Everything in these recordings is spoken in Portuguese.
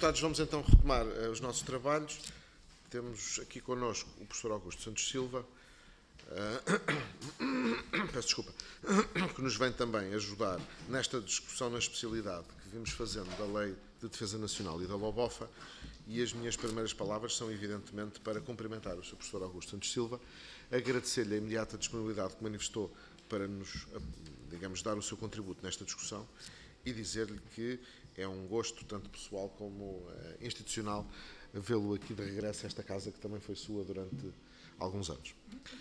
deputados, vamos então retomar os nossos trabalhos. Temos aqui connosco o professor Augusto Santos Silva, peço desculpa, que nos vem também ajudar nesta discussão na especialidade que vimos fazendo da Lei de Defesa Nacional e da LOBOFA, e as minhas primeiras palavras são evidentemente para cumprimentar o Sr. professor Augusto Santos Silva, agradecer-lhe a imediata disponibilidade que manifestou para nos, digamos, dar o seu contributo nesta discussão e dizer-lhe que é um gosto, tanto pessoal como institucional, vê-lo aqui de regresso a esta casa que também foi sua durante alguns anos.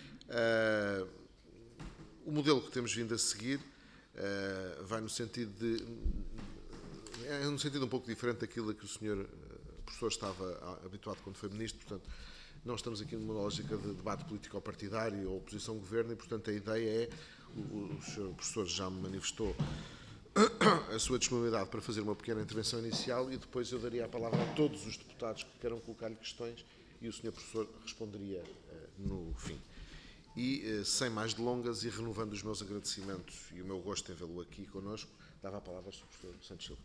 O modelo que temos vindo a seguir vai no sentido de... é num sentido um pouco diferente daquilo a que o senhor professor estava habituado quando foi ministro, portanto, não estamos aqui numa lógica de debate político-partidário ou oposição-governo e, portanto, a ideia é, o senhor professor já me manifestou a sua disponibilidade para fazer uma pequena intervenção inicial e depois eu daria a palavra a todos os deputados que queiram colocar-lhe questões e o senhor professor responderia no fim. E, sem mais delongas e renovando os meus agradecimentos e o meu gosto em vê-lo aqui connosco, dava a palavra ao Sr. professor Santos Silva.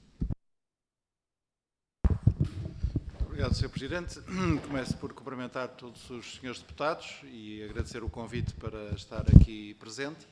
Obrigado, Sr. Presidente. Começo por cumprimentar todos os senhores deputados e agradecer o convite para estar aqui presente.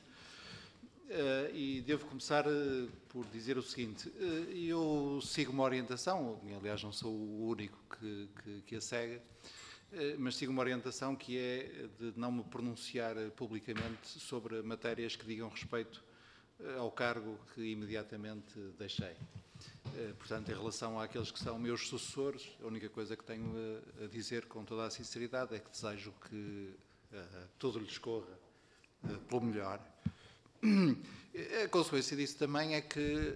E devo começar por dizer o seguinte, eu sigo uma orientação, aliás não sou o único que a segue, mas sigo uma orientação que é de não me pronunciar publicamente sobre matérias que digam respeito ao cargo que imediatamente deixei. Portanto, em relação àqueles que são meus sucessores, a única coisa que tenho a dizer com toda a sinceridade é que desejo que tudo lhes corra pelo melhor. A consequência disso também é que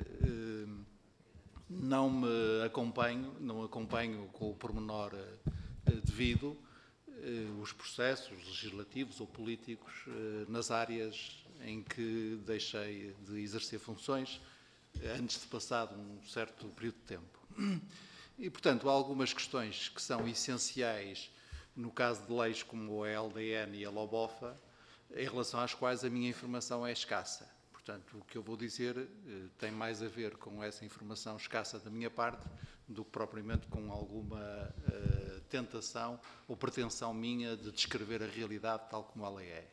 não acompanho com o pormenor devido os processos legislativos ou políticos nas áreas em que deixei de exercer funções antes de passado um certo período de tempo. E, portanto, há algumas questões que são essenciais no caso de leis como a LDN e a LOBOFA, em relação às quais a minha informação é escassa. Portanto, o que eu vou dizer tem mais a ver com essa informação escassa da minha parte do que propriamente com alguma tentação ou pretensão minha de descrever a realidade tal como ela é.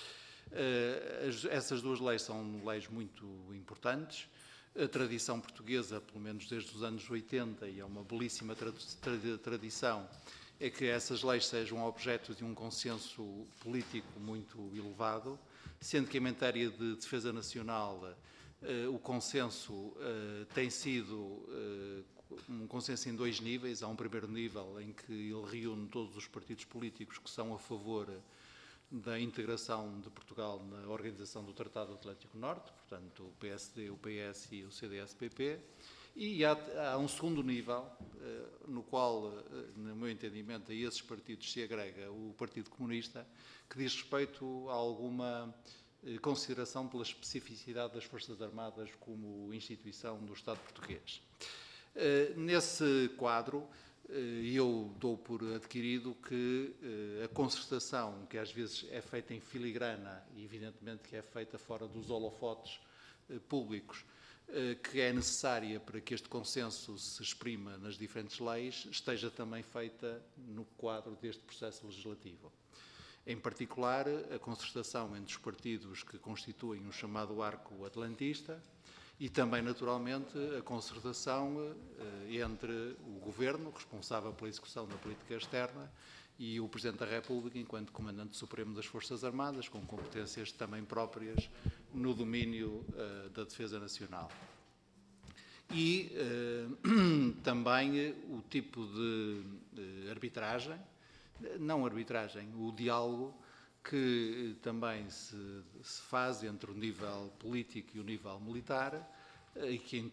Essas duas leis são leis muito importantes. A tradição portuguesa, pelo menos desde os anos 80, e é uma belíssima tradição, é que essas leis sejam objeto de um consenso político muito elevado, sendo que em matéria de defesa nacional o consenso tem sido um consenso em dois níveis. Há um primeiro nível em que ele reúne todos os partidos políticos que são a favor da integração de Portugal na organização do Tratado Atlântico Norte, portanto o PSD, o PS e o CDS-PP, e há um segundo nível, no qual, no meu entendimento, a esses partidos se agrega o Partido Comunista, que diz respeito a alguma consideração pela especificidade das Forças Armadas como instituição do Estado português. Nesse quadro, eu dou por adquirido que a concertação, que às vezes é feita em filigrana, e evidentemente que é feita fora dos holofotes públicos, que é necessária para que este consenso se exprima nas diferentes leis, esteja também feita no quadro deste processo legislativo. Em particular, a concertação entre os partidos que constituem o chamado arco atlantista e também, naturalmente, a concertação entre o Governo, responsável pela execução da política externa, e o Presidente da República, enquanto Comandante Supremo das Forças Armadas, com competências também próprias no domínio da defesa nacional. E também o tipo de arbitragem, não arbitragem, o diálogo que também se faz entre o nível político e o nível militar, e que em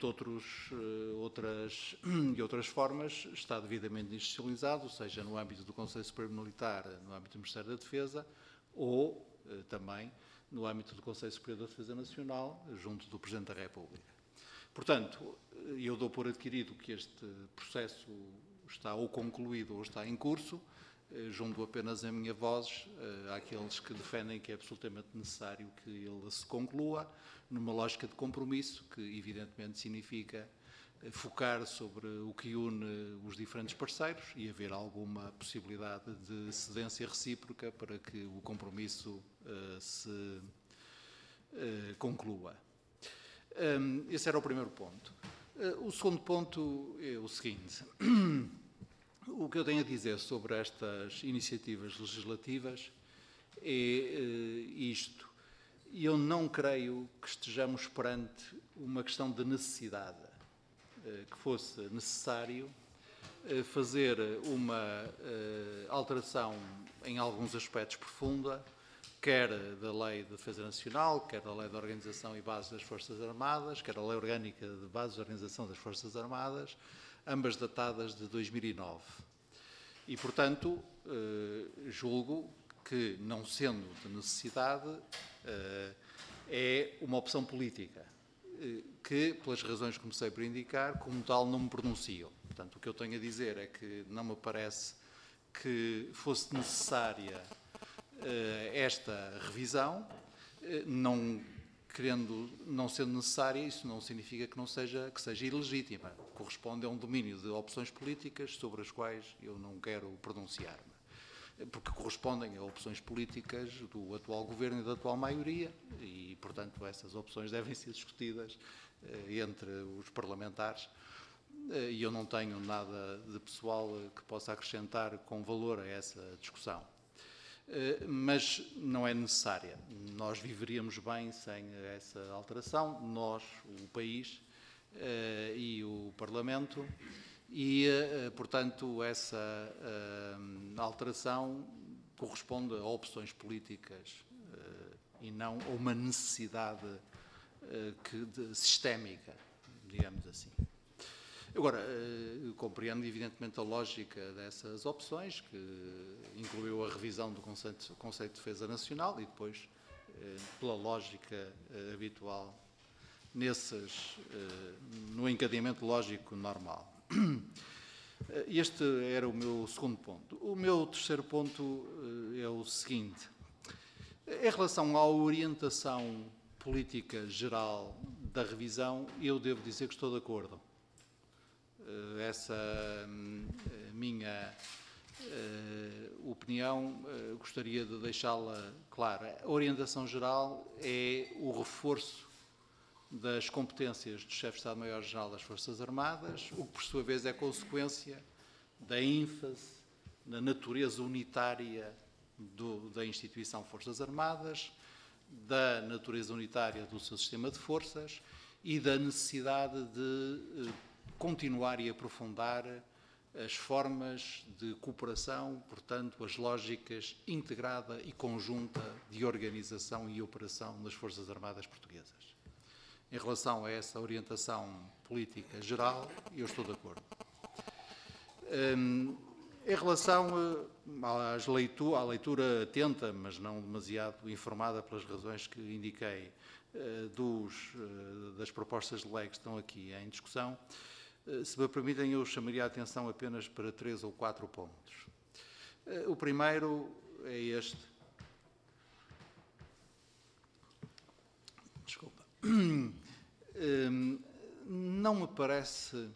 outras formas está devidamente institucionalizado, seja no âmbito do Conselho Supremo Militar, no âmbito do Ministério da Defesa, ou também no âmbito do Conselho Superior da Defesa Nacional, junto do Presidente da República. Portanto, eu dou por adquirido que este processo está ou concluído ou está em curso, junto apenas a minha voz àqueles que defendem que é absolutamente necessário que ele se conclua, numa lógica de compromisso, que evidentemente significa focar sobre o que une os diferentes parceiros e haver alguma possibilidade de cedência recíproca para que o compromisso se conclua. Esse era o primeiro ponto. O segundo ponto é o seguinte. O que eu tenho a dizer sobre estas iniciativas legislativas é isto. Eu não creio que estejamos perante uma questão de necessidade, que fosse necessário fazer uma alteração em alguns aspectos profunda, quer da Lei de Defesa Nacional, quer da Lei de Organização e Bases das Forças Armadas, quer da Lei Orgânica de Bases de Organização das Forças Armadas, ambas datadas de 2009. E, portanto, julgo que, não sendo de necessidade, é uma opção política, que, pelas razões que comecei por indicar, como tal não me pronuncio. Portanto, o que eu tenho a dizer é que não me parece que fosse necessária esta revisão, não sendo necessária, isso não significa que seja ilegítima. Corresponde a um domínio de opções políticas sobre as quais eu não quero pronunciar-me, porque correspondem a opções políticas do atual governo e da atual maioria e, portanto, essas opções devem ser discutidas entre os parlamentares e eu não tenho nada de pessoal que possa acrescentar com valor a essa discussão. Mas não é necessária. Nós viveríamos bem sem essa alteração, nós, o país e o Parlamento, e, portanto, essa alteração corresponde a opções políticas e não a uma necessidade sistémica, digamos assim. Agora, compreendo evidentemente a lógica dessas opções, que incluiu a revisão do conceito de defesa nacional e depois, pela lógica habitual, no encadeamento lógico normal. Este era o meu segundo ponto. O meu terceiro ponto é o seguinte. Em relação à orientação política geral da revisão, eu devo dizer que estou de acordo. Essa minha opinião, gostaria de deixá-la clara. A orientação geral é o reforço das competências do chefe de Estado-Maior-General das Forças Armadas, o que, por sua vez, é consequência da ênfase na natureza unitária da instituição Forças Armadas, da natureza unitária do seu sistema de forças e da necessidade de continuar e aprofundar as formas de cooperação, portanto, as lógicas integrada e conjunta de organização e operação das Forças Armadas Portuguesas. Em relação a essa orientação política geral, eu estou de acordo. Em relação à leitura atenta, mas não demasiado informada pelas razões que indiquei, das propostas de lei que estão aqui em discussão, se me permitem, eu chamaria a atenção apenas para 3 ou 4 pontos. O primeiro é este. Desculpa. Não me parece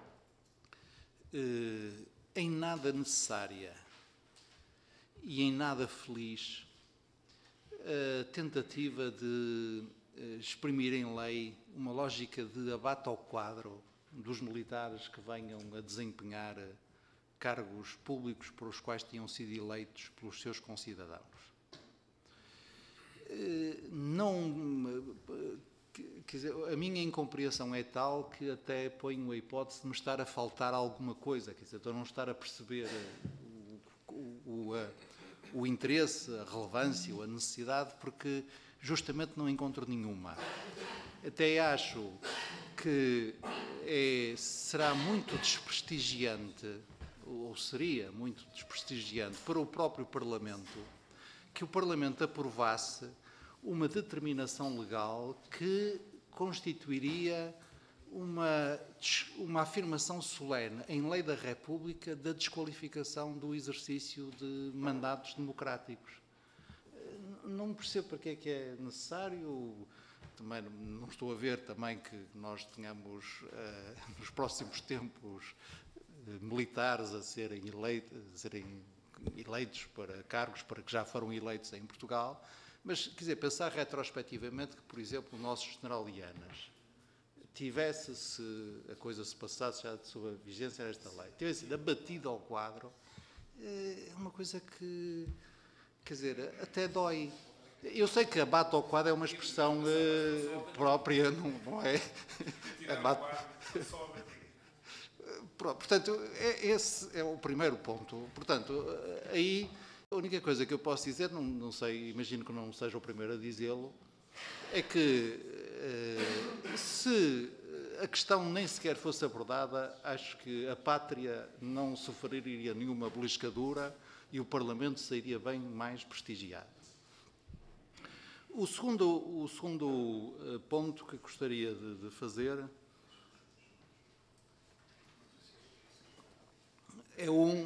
em nada necessária e em nada feliz a tentativa de exprimir em lei uma lógica de abate ao quadro dos militares que venham a desempenhar cargos públicos para os quais tinham sido eleitos pelos seus concidadãos. Quer dizer, a minha incompreensão é tal que até ponho a hipótese de me estar a faltar alguma coisa, quer dizer, de eu não estar a perceber o interesse, a relevância ou a necessidade, porque justamente não encontro nenhuma. Até acho que será muito desprestigiante, ou seria muito desprestigiante para o próprio Parlamento, que o Parlamento aprovasse uma determinação legal que constituiria uma afirmação solene em lei da República da desqualificação do exercício de mandatos democráticos. Não percebo para que é necessário também não estou a ver também que nós tenhamos, nos próximos tempos, militares a serem eleitos para cargos para que já foram eleitos em Portugal, mas, quer dizer, pensar retrospectivamente que, por exemplo, o nosso general Ianas tivesse, se a coisa se passasse já sob a vigência desta lei, tivesse sido abatido ao quadro, é uma coisa que, quer dizer, até dói. Eu sei que abate ao quadro é uma expressão própria, não é? Portanto, esse é o primeiro ponto. Portanto, aí a única coisa que eu posso dizer, não sei, imagino que não seja o primeiro a dizê-lo, é que se a questão nem sequer fosse abordada, acho que a pátria não sofreria nenhuma beliscadura e o Parlamento sairia bem mais prestigiado. O segundo ponto que gostaria de fazer é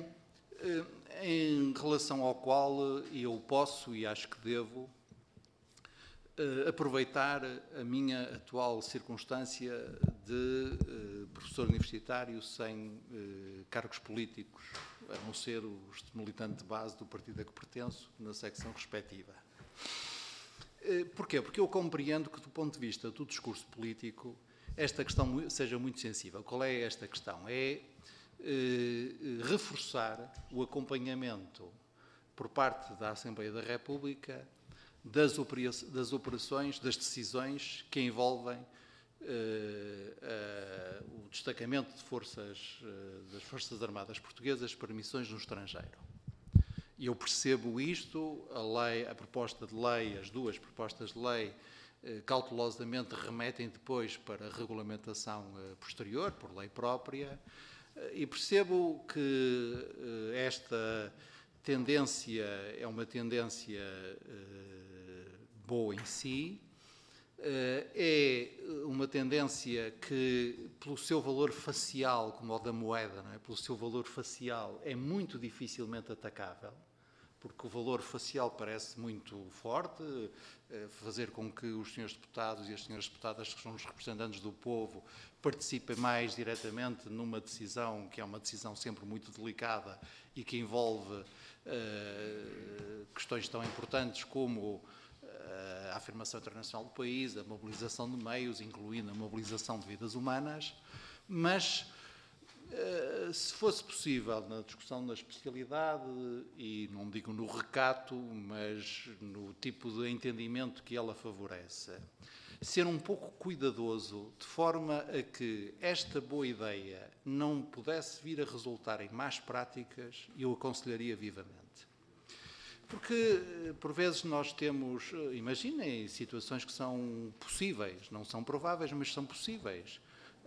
em relação ao qual eu posso e acho que devo aproveitar a minha atual circunstância de professor universitário sem cargos políticos, a não ser o militante de base do partido a que pertenço, na secção respectiva. Porquê? Porque eu compreendo que, do ponto de vista do discurso político, esta questão seja muito sensível. Qual é esta questão? É reforçar o acompanhamento por parte da Assembleia da República das operações, das decisões que envolvem o destacamento das Forças Armadas Portuguesas para missões no estrangeiro. E eu percebo isto, a proposta de lei, as duas propostas de lei, cautelosamente remetem depois para a regulamentação posterior, por lei própria, e percebo que esta tendência é uma tendência boa em si, é uma tendência que, pelo seu valor facial, como o da moeda, não é? Pelo seu valor facial, é muito dificilmente atacável, porque o valor facial parece muito forte, fazer com que os senhores deputados e as senhoras deputadas, que são os representantes do povo, participem mais diretamente numa decisão que é uma decisão sempre muito delicada e que envolve questões tão importantes como a afirmação internacional do país, a mobilização de meios, incluindo a mobilização de vidas humanas, mas se fosse possível, na discussão da especialidade, e não digo no recato, mas no tipo de entendimento que ela favorece, ser um pouco cuidadoso, de forma a que esta boa ideia não pudesse vir a resultar em más práticas, eu aconselharia vivamente. Porque, por vezes, nós temos, imaginem, situações que são possíveis, não são prováveis, mas são possíveis.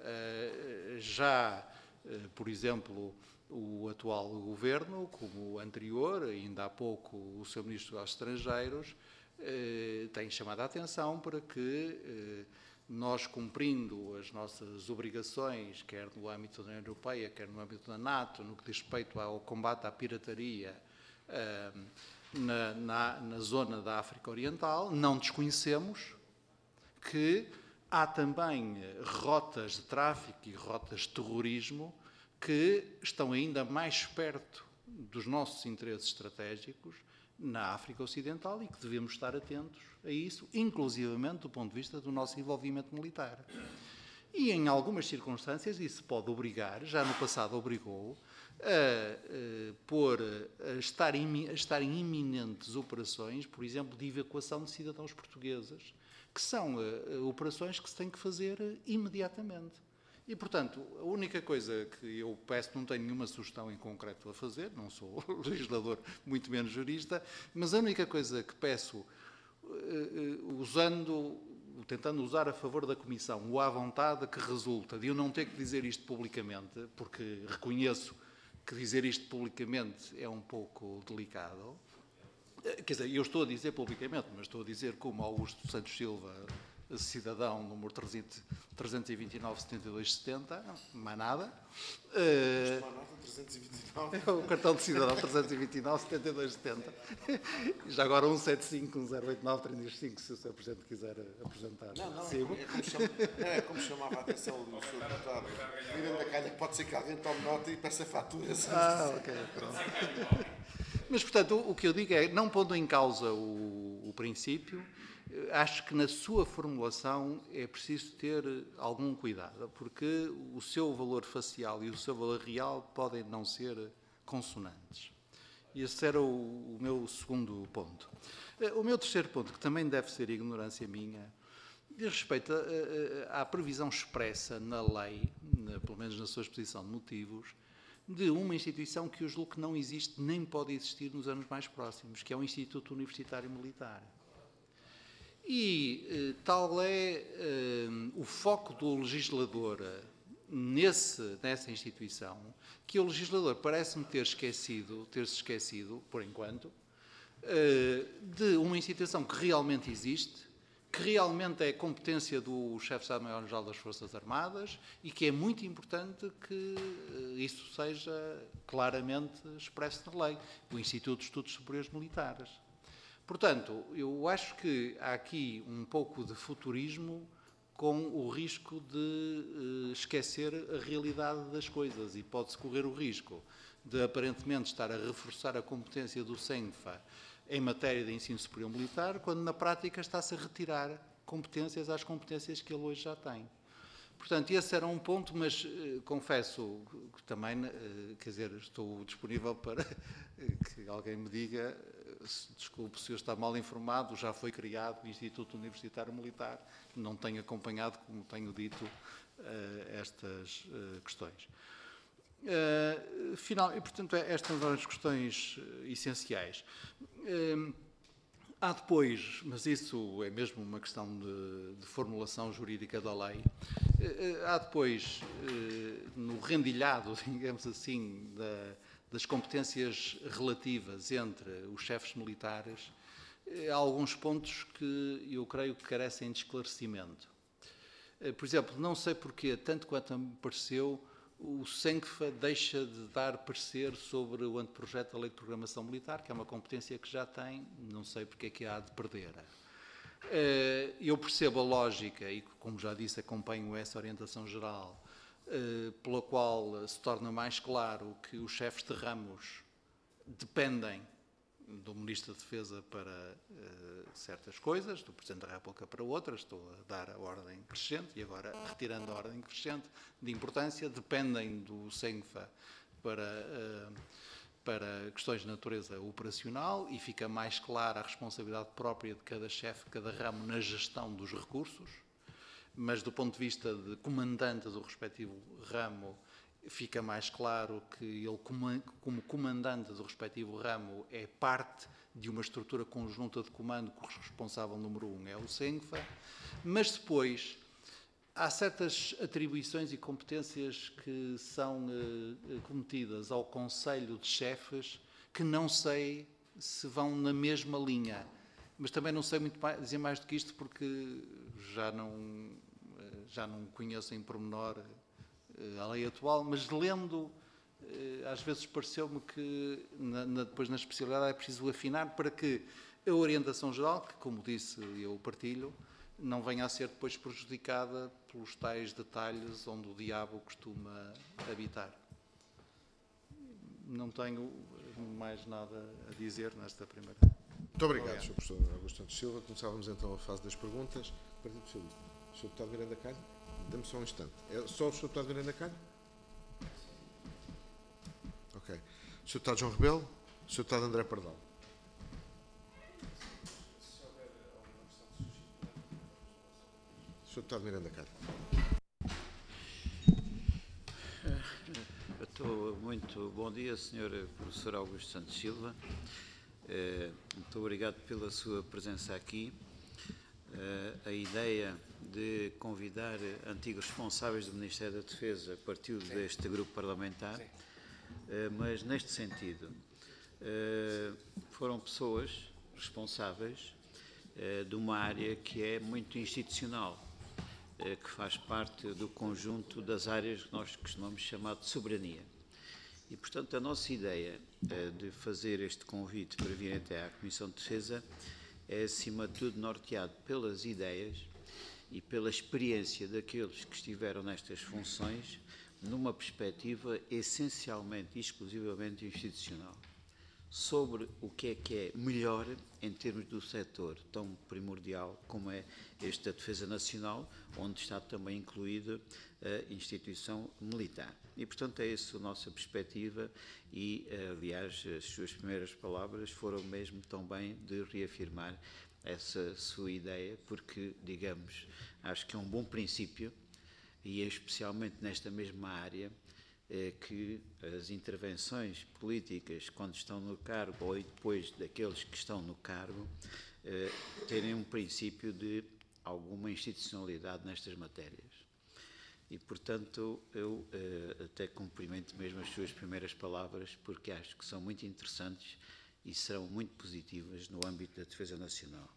Por exemplo, o atual governo, como o anterior, ainda há pouco o seu Ministro dos Estrangeiros, tem chamado a atenção para que nós, cumprindo as nossas obrigações, quer no âmbito da União Europeia, quer no âmbito da NATO, no que diz respeito ao combate à pirataria na zona da África Oriental, não desconhecemos que há também rotas de tráfico e rotas de terrorismo que estão ainda mais perto dos nossos interesses estratégicos na África Ocidental e que devemos estar atentos a isso, inclusivamente do ponto de vista do nosso envolvimento militar. E em algumas circunstâncias isso pode obrigar, já no passado obrigou, a estarem iminentes operações, por exemplo, de evacuação de cidadãos portugueses, que são operações que se têm que fazer imediatamente. E, portanto, a única coisa que eu peço, não tenho nenhuma sugestão em concreto a fazer, não sou legislador, muito menos jurista, mas a única coisa que peço, tentando usar a favor da Comissão, o à vontade que resulta de eu não ter que dizer isto publicamente, porque reconheço que dizer isto publicamente é um pouco delicado. Quer dizer, eu estou a dizer publicamente, mas estou a dizer como Augusto Santos Silva, cidadão número 329-72-70, mais nada. 329. É o cartão de cidadão 329 72 70. E já agora 175 1089 305, se o Sr. Presidente quiser apresentar. Não, é como chamava a atenção o Sr. Deputado Miranda Calha, que pode ser que alguém tome nota e peça faturas. Ok. Pronto. Mas, portanto, o que eu digo é, não pondo em causa o princípio, acho que na sua formulação é preciso ter algum cuidado, porque o seu valor facial e o seu valor real podem não ser consonantes. E esse era o meu segundo ponto. O meu terceiro ponto, que também deve ser ignorância minha, diz respeito à previsão expressa na lei, pelo menos na sua exposição de motivos, de uma instituição que eu julgo que não existe nem pode existir nos anos mais próximos, que é o Instituto Universitário Militar. E tal é o foco do legislador nessa instituição, que o legislador parece-me ter-se esquecido, por enquanto, de uma instituição que realmente existe, que realmente é competência do Chefe de Estado-Maior-Geral das Forças Armadas e que é muito importante que isso seja claramente expresso na lei, o Instituto de Estudos Superiores Militares. Portanto, eu acho que há aqui um pouco de futurismo com o risco de esquecer a realidade das coisas e pode-se correr o risco de aparentemente estar a reforçar a competência do CENFA em matéria de ensino superior militar, quando na prática está-se a retirar competências às competências que ele hoje já tem. Portanto, esse era um ponto, mas confesso que também, quer dizer, estou disponível para que alguém me diga, desculpe se eu estou mal informado, já foi criado o Instituto Universitário Militar, não tenho acompanhado, como tenho dito, estas questões. E, portanto, estas são as questões essenciais. Há depois, mas isso é mesmo uma questão de formulação jurídica da lei, há depois, no rendilhado, digamos assim, das competências relativas entre os chefes militares, há alguns pontos que eu creio que carecem de esclarecimento. Por exemplo, não sei porquê, tanto quanto me pareceu, o CENCFA deixa de dar parecer sobre o anteprojeto da Lei de Programação Militar, que é uma competência que já tem, não sei porque é que a há de perder. Eu percebo a lógica e, como já disse, acompanho essa orientação geral, pela qual se torna mais claro que os chefes de ramos dependem do Ministro da Defesa para certas coisas, do Presidente da República para outras, estou a dar a ordem crescente e agora retirando a ordem crescente de importância, dependem do CENFA para questões de natureza operacional e fica mais clara a responsabilidade própria de cada chefe, de cada ramo na gestão dos recursos, mas do ponto de vista de comandante do respectivo ramo, fica mais claro que ele, como comandante do respectivo ramo, é parte de uma estrutura conjunta de comando que o responsável número 1 é o CENFA, mas depois há certas atribuições e competências que são cometidas ao Conselho de Chefes que não sei se vão na mesma linha, mas também não sei muito mais, dizer mais do que isto porque já não conheço em pormenor a lei atual, mas lendo, às vezes pareceu-me que depois na especialidade é preciso afinar para que a orientação geral, que como disse eu partilho, não venha a ser depois prejudicada pelos tais detalhes onde o diabo costuma habitar. Não tenho mais nada a dizer nesta primeira. Muito obrigado, Sr. Professor Augusto Santos Silva. Começávamos então a fase das perguntas. Partido Socialista. Sr. Deputado Miranda Calha? Dê-me só um instante. É só o Sr. Deputado Miranda Calha? Ok. Sr. Deputado João Rebelo? Sr. Deputado André Pardal? Sr. Deputado Miranda Calha? Muito bom dia, Sr. Professor Augusto Santos Silva. Muito obrigado pela sua presença aqui. A ideia de convidar antigos responsáveis do Ministério da Defesa partiu deste grupo parlamentar, mas neste sentido foram pessoas responsáveis de uma área que é muito institucional, que faz parte do conjunto das áreas que nós costumamos chamar de soberania. E, portanto, a nossa ideia de fazer este convite para vir até à Comissão de Defesa é, acima de tudo, norteado pelas ideias e pela experiência daqueles que estiveram nestas funções numa perspectiva essencialmente e exclusivamente institucional, sobre o que é melhor em termos do setor tão primordial como é este da Defesa Nacional, onde está também incluída a instituição militar. E, portanto, é essa a nossa perspectiva e, aliás, as suas primeiras palavras foram mesmo também de reafirmar essa sua ideia, porque, digamos, acho que é um bom princípio e, especialmente nesta mesma área, que as intervenções políticas, quando estão no cargo ou depois daqueles que estão no cargo, terem um princípio de alguma institucionalidade nestas matérias. E, portanto, eu até cumprimento mesmo as suas primeiras palavras, porque acho que são muito interessantes e serão muito positivas no âmbito da Defesa Nacional.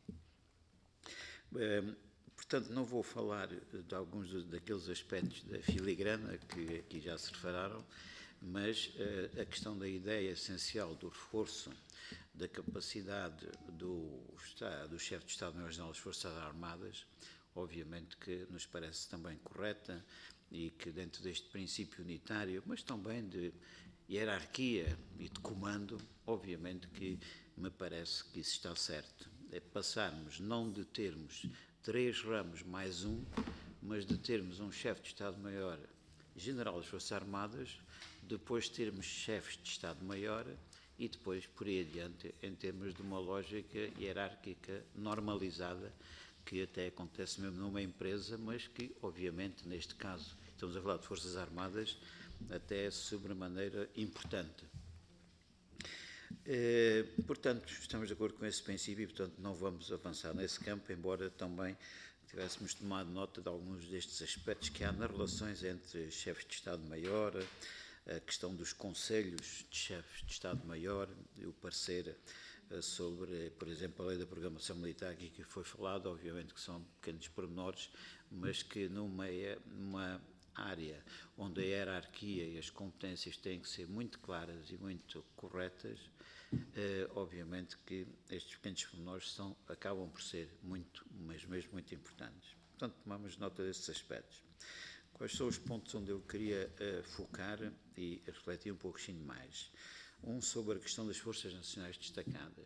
Portanto, não vou falar de alguns daqueles aspectos da filigrana que aqui já se referaram, mas a questão da ideia essencial do reforço da capacidade do chefe de Estado-Maior-General das Forças Armadas, obviamente que nos parece também correta e que dentro deste princípio unitário, mas também de hierarquia e de comando, obviamente que me parece que isso está certo. É passarmos não de termos 3 ramos mais um, mas de termos um chefe de Estado-Maior General das Forças Armadas, depois termos chefes de Estado-Maior e depois, por aí adiante, em termos de uma lógica hierárquica normalizada, que até acontece mesmo numa empresa, mas que, obviamente, neste caso, estamos a falar de Forças Armadas, até é sobremaneira importante. Portanto, estamos de acordo com esse princípio e, portanto, não vamos avançar nesse campo, embora também tivéssemos tomado nota de alguns destes aspectos que há nas relações entre chefes de Estado-Maior, a questão dos conselhos de chefes de Estado-Maior, e o parecer sobre, por exemplo, a lei da programação militar, aqui que foi falado, obviamente que são pequenos pormenores, mas que numa área onde a hierarquia e as competências têm que ser muito claras e muito corretas, obviamente que estes pequenos pormenores acabam por ser muito, mas mesmo muito importantes. Portanto, tomamos nota desses aspectos. Quais são os pontos onde eu queria focar e refletir um pouquinho mais? Um sobre a questão das Forças Nacionais destacadas,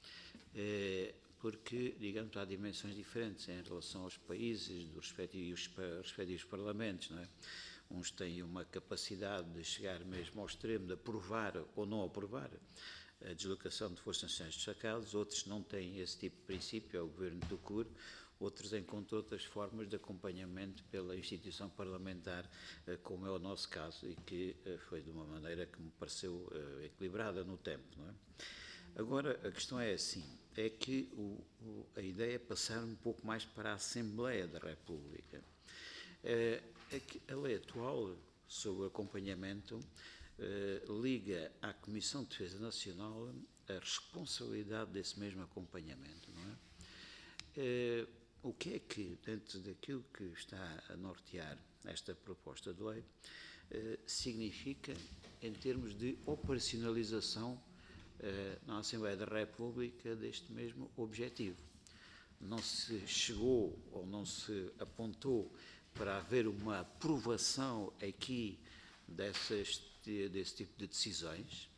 porque, digamos, há dimensões diferentes em relação aos países dos respectivos parlamentos, não é? Uns têm uma capacidade de chegar mesmo ao extremo de aprovar ou não aprovar a deslocação de Forças Nacionais destacadas, outros não têm esse tipo de princípio, é o governo do CUR, outros encontram outras formas de acompanhamento pela instituição parlamentar, como é o nosso caso, e que foi de uma maneira que me pareceu equilibrada no tempo, não é? Agora, a questão é assim, é que a ideia é passar um pouco mais para a Assembleia da República. É que a lei atual sobre o acompanhamento liga à Comissão de Defesa Nacional a responsabilidade desse mesmo acompanhamento, não é? O que é que, dentro daquilo que está a nortear esta proposta de lei, significa em termos de operacionalização na Assembleia da República deste mesmo objetivo? Não se chegou ou não se apontou para haver uma aprovação aqui desse tipo de decisões,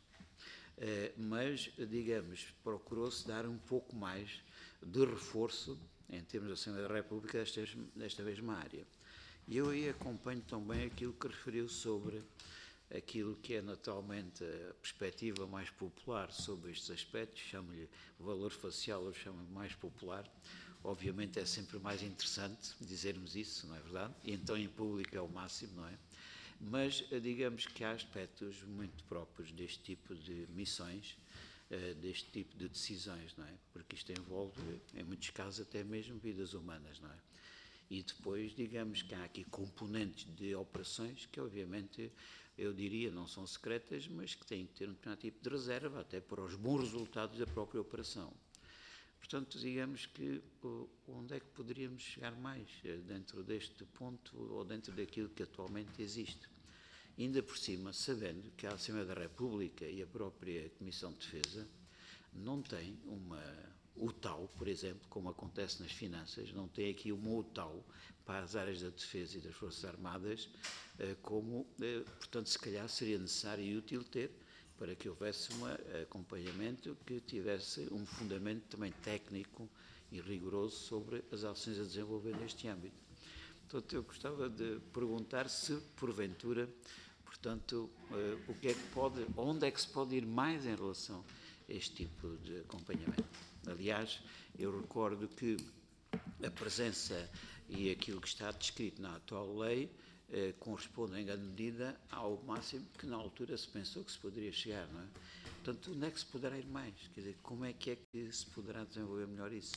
mas, digamos, procurou-se dar um pouco mais de reforço em termos da Assembleia da República desta mesma área. E eu aí acompanho também aquilo que referiu sobre aquilo que é naturalmente a perspectiva mais popular sobre estes aspectos, chamo-lhe valor facial, eu chamo-lhe mais popular. Obviamente é sempre mais interessante dizermos isso, não é verdade? E então em público é o máximo, não é? Mas digamos que há aspectos muito próprios deste tipo de missões, deste tipo de decisões, não é? Porque isto envolve, em muitos casos, até mesmo vidas humanas, não é? E depois, digamos que há aqui componentes de operações que, obviamente, eu diria, não são secretas, mas que têm que ter um determinado tipo de reserva, até para os bons resultados da própria operação. Portanto, digamos que onde é que poderíamos chegar mais dentro deste ponto ou dentro daquilo que atualmente existe? ainda por cima sabendo que a Assembleia da República e a própria Comissão de Defesa não têm o TAU, por exemplo, como acontece nas finanças, não tem aqui uma UTAU para as áreas da defesa e das Forças Armadas, como, portanto, se calhar seria necessário e útil ter, para que houvesse um acompanhamento que tivesse um fundamento também técnico e rigoroso sobre as ações a desenvolver neste âmbito. Portanto, eu gostava de perguntar se, porventura, portanto, o que é que pode, onde é que se pode ir mais em relação a este tipo de acompanhamento. Aliás, eu recordo que a presença e aquilo que está descrito na atual lei corresponde em grande medida ao máximo que na altura se pensou que se poderia chegar, não é? Portanto, onde é que se poderá ir mais? Quer dizer, como é que se poderá desenvolver melhor isso?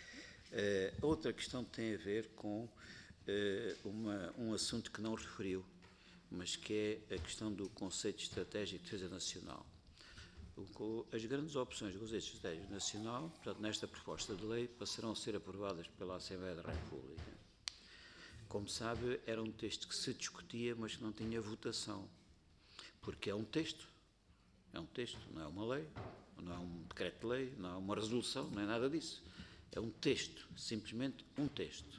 Outra questão tem a ver com um assunto que não referiu, mas que é a questão do conceito estratégico de defesa nacional. As grandes opções do Conselho Estratégico Nacional, portanto, nesta proposta de lei, passarão a ser aprovadas pela Assembleia da República. Como sabe, era um texto que se discutia, mas que não tinha votação, porque é um texto, não é uma lei, não é um decreto-lei, não é uma resolução, não é nada disso. É um texto, simplesmente um texto.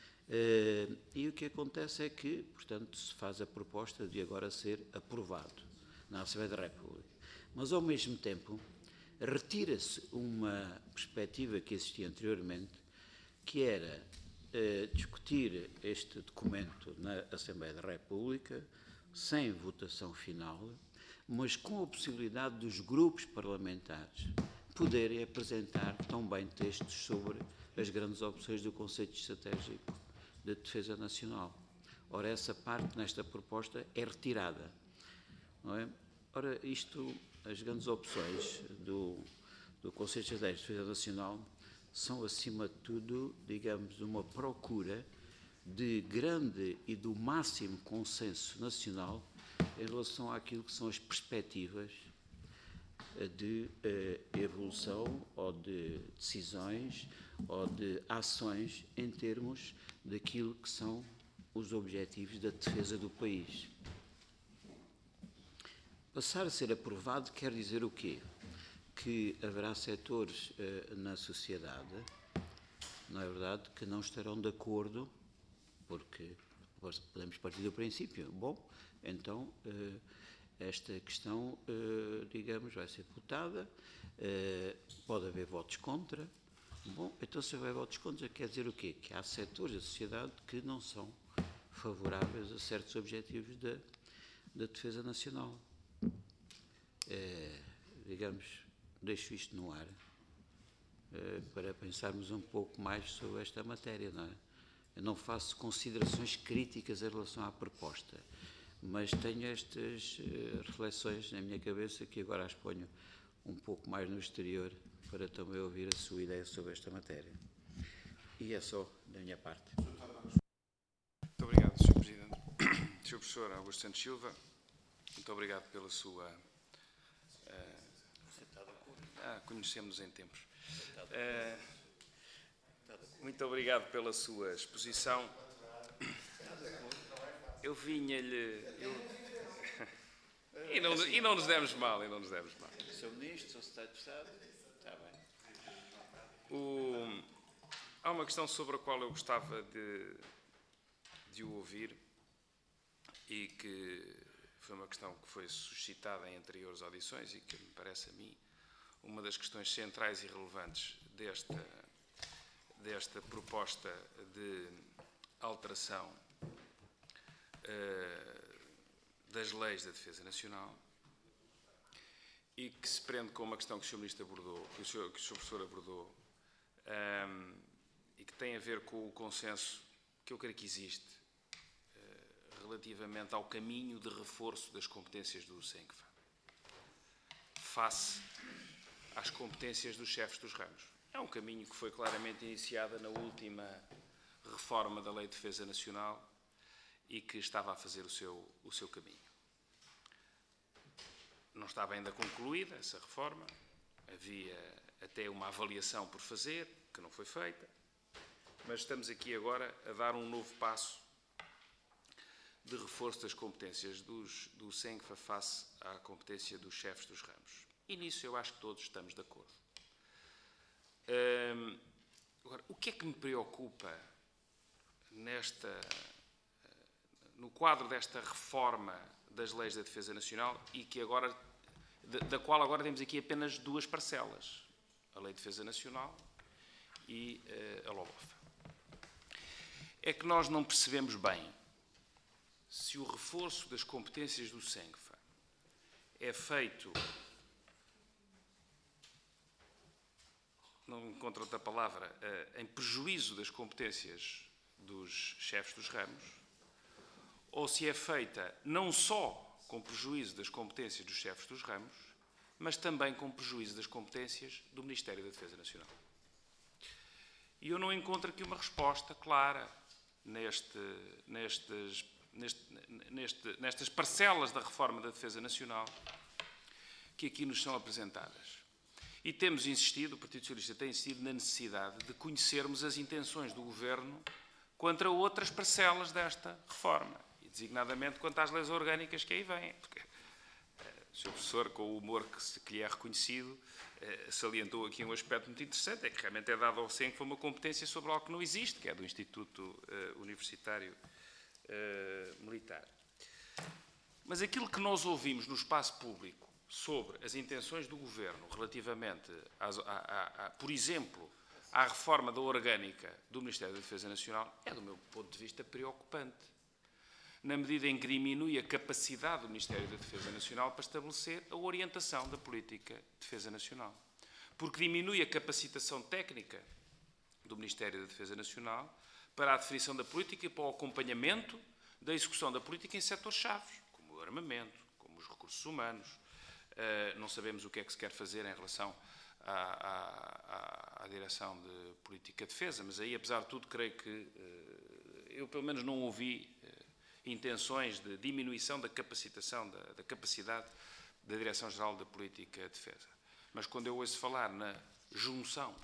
E o que acontece é que, portanto, se faz a proposta de agora ser aprovado na Assembleia da República. Mas, ao mesmo tempo, retira-se uma perspectiva que existia anteriormente, que era discutir este documento na Assembleia da República, sem votação final, mas com a possibilidade dos grupos parlamentares poderem apresentar também textos sobre as grandes opções do conceito estratégico de defesa nacional. Ora, essa parte nesta proposta é retirada, não é? Ora, as grandes opções do Conceito Estratégico de Defesa Nacional são, acima de tudo, digamos, uma procura de grande e do máximo consenso nacional em relação àquilo que são as perspectivas de evolução ou de decisões ou de ações em termos daquilo que são os objetivos da defesa do país. Passar a ser aprovado quer dizer o quê? Que haverá setores na sociedade, não é verdade, que não estarão de acordo, porque podemos partir do princípio, bom, então esta questão, digamos, vai ser votada, pode haver votos contra, bom, então se houver votos contra quer dizer o quê? Que há setores da sociedade que não são favoráveis a certos objetivos da defesa nacional. Digamos, deixo isto no ar para pensarmos um pouco mais sobre esta matéria, não é? Eu não faço considerações críticas em relação à proposta, mas tenho estas reflexões na minha cabeça que agora as ponho um pouco mais no exterior para também ouvir a sua ideia sobre esta matéria. E é só da minha parte. Muito obrigado, Sr. Presidente. Sr. Professor Augusto Santos Silva, muito obrigado pela sua... conhecemos em tempos. Muito obrigado pela sua exposição. Eu vinha-lhe... E não nos demos mal, Sr. Ministro, Sr. Secretário de Estado, está bem. Há uma questão sobre a qual eu gostava de o ouvir e que foi uma questão que foi suscitada em anteriores audições e que me parece a mim uma das questões centrais e relevantes desta proposta de alteração das leis da defesa nacional e que se prende com uma questão que o Sr. Ministro abordou, que o Sr. Professor abordou, e que tem a ver com o consenso que eu creio que existe relativamente ao caminho de reforço das competências do SENCFA face às competências dos chefes dos ramos. É um caminho que foi claramente iniciado na última reforma da Lei de Defesa Nacional e que estava a fazer o seu caminho. Não estava ainda concluída essa reforma, havia até uma avaliação por fazer, que não foi feita, mas estamos aqui agora a dar um novo passo de reforço das competências do SENCFA face à competência dos chefes dos ramos. E nisso eu acho que todos estamos de acordo. Agora, o que é que me preocupa no quadro desta reforma das leis da Defesa Nacional e que agora, da qual agora temos aqui apenas duas parcelas, a Lei de Defesa Nacional e a LOLOFA, é que nós não percebemos bem se o reforço das competências do SENCFA é feito, não encontro outra palavra, em prejuízo das competências dos chefes dos ramos, ou se é feita não só com prejuízo das competências dos chefes dos ramos, mas também com prejuízo das competências do Ministério da Defesa Nacional. E eu não encontro aqui uma resposta clara nestas parcelas da reforma da Defesa Nacional que aqui nos são apresentadas. E temos insistido, o Partido Socialista tem insistido na necessidade de conhecermos as intenções do Governo quanto a outras parcelas desta reforma, e designadamente quanto às leis orgânicas que aí vêm. Porque o Sr. Professor, com o humor que lhe é reconhecido, salientou aqui um aspecto muito interessante, é que realmente é dado ao SENCFA uma competência sobre algo que não existe, que é do Instituto Universitário Militar. Mas aquilo que nós ouvimos no espaço público sobre as intenções do Governo relativamente, por exemplo, à reforma da orgânica do Ministério da Defesa Nacional, é, do meu ponto de vista, preocupante, na medida em que diminui a capacidade do Ministério da Defesa Nacional para estabelecer a orientação da política de defesa nacional. Porque diminui a capacitação técnica do Ministério da Defesa Nacional para a definição da política e para o acompanhamento da execução da política em setores-chave, como o armamento, como os recursos humanos. Não sabemos o que é que se quer fazer em relação à direção de política de defesa, mas aí, apesar de tudo, creio que eu, pelo menos, não ouvi intenções de diminuição da capacitação, da capacidade da Direção-Geral da Política de Defesa. Mas quando eu ouço falar na junção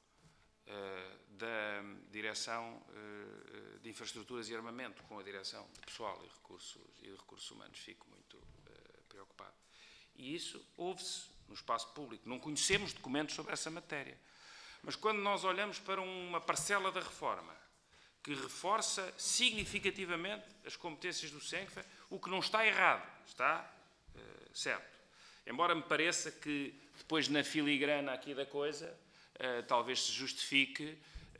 da Direção de Infraestruturas e Armamento com a Direção de Pessoal e de Recursos Humanos, fico muito preocupado. E isso ouve-se no espaço público. Não conhecemos documentos sobre essa matéria. Mas quando nós olhamos para uma parcela da reforma que reforça significativamente as competências do SENCFA, o que não está errado, está certo. Embora me pareça que depois na filigrana aqui da coisa talvez se justifique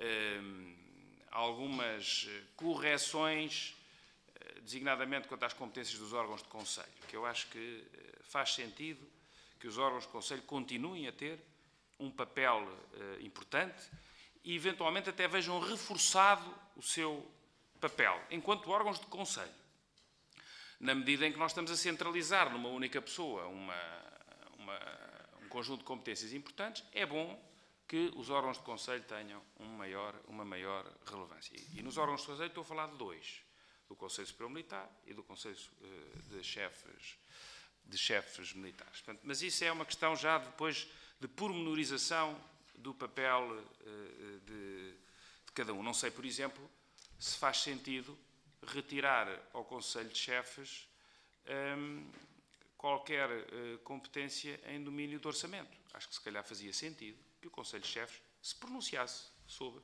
algumas correções, designadamente quanto às competências dos órgãos de conselho, que eu acho que faz sentido que os órgãos de conselho continuem a ter um papel importante e, eventualmente, até vejam reforçado o seu papel enquanto órgãos de conselho. Na medida em que nós estamos a centralizar numa única pessoa um conjunto de competências importantes, é bom que os órgãos de conselho tenham uma maior relevância. E nos órgãos de conselho estou a falar de dois, do Conselho Superior Militar e do Conselho de Chefes Militares. Portanto, mas isso é uma questão já depois de pormenorização do papel de cada um. Não sei, por exemplo, se faz sentido retirar ao Conselho de Chefes qualquer competência em domínio do orçamento. Acho que se calhar fazia sentido que o Conselho de Chefes se pronunciasse sobre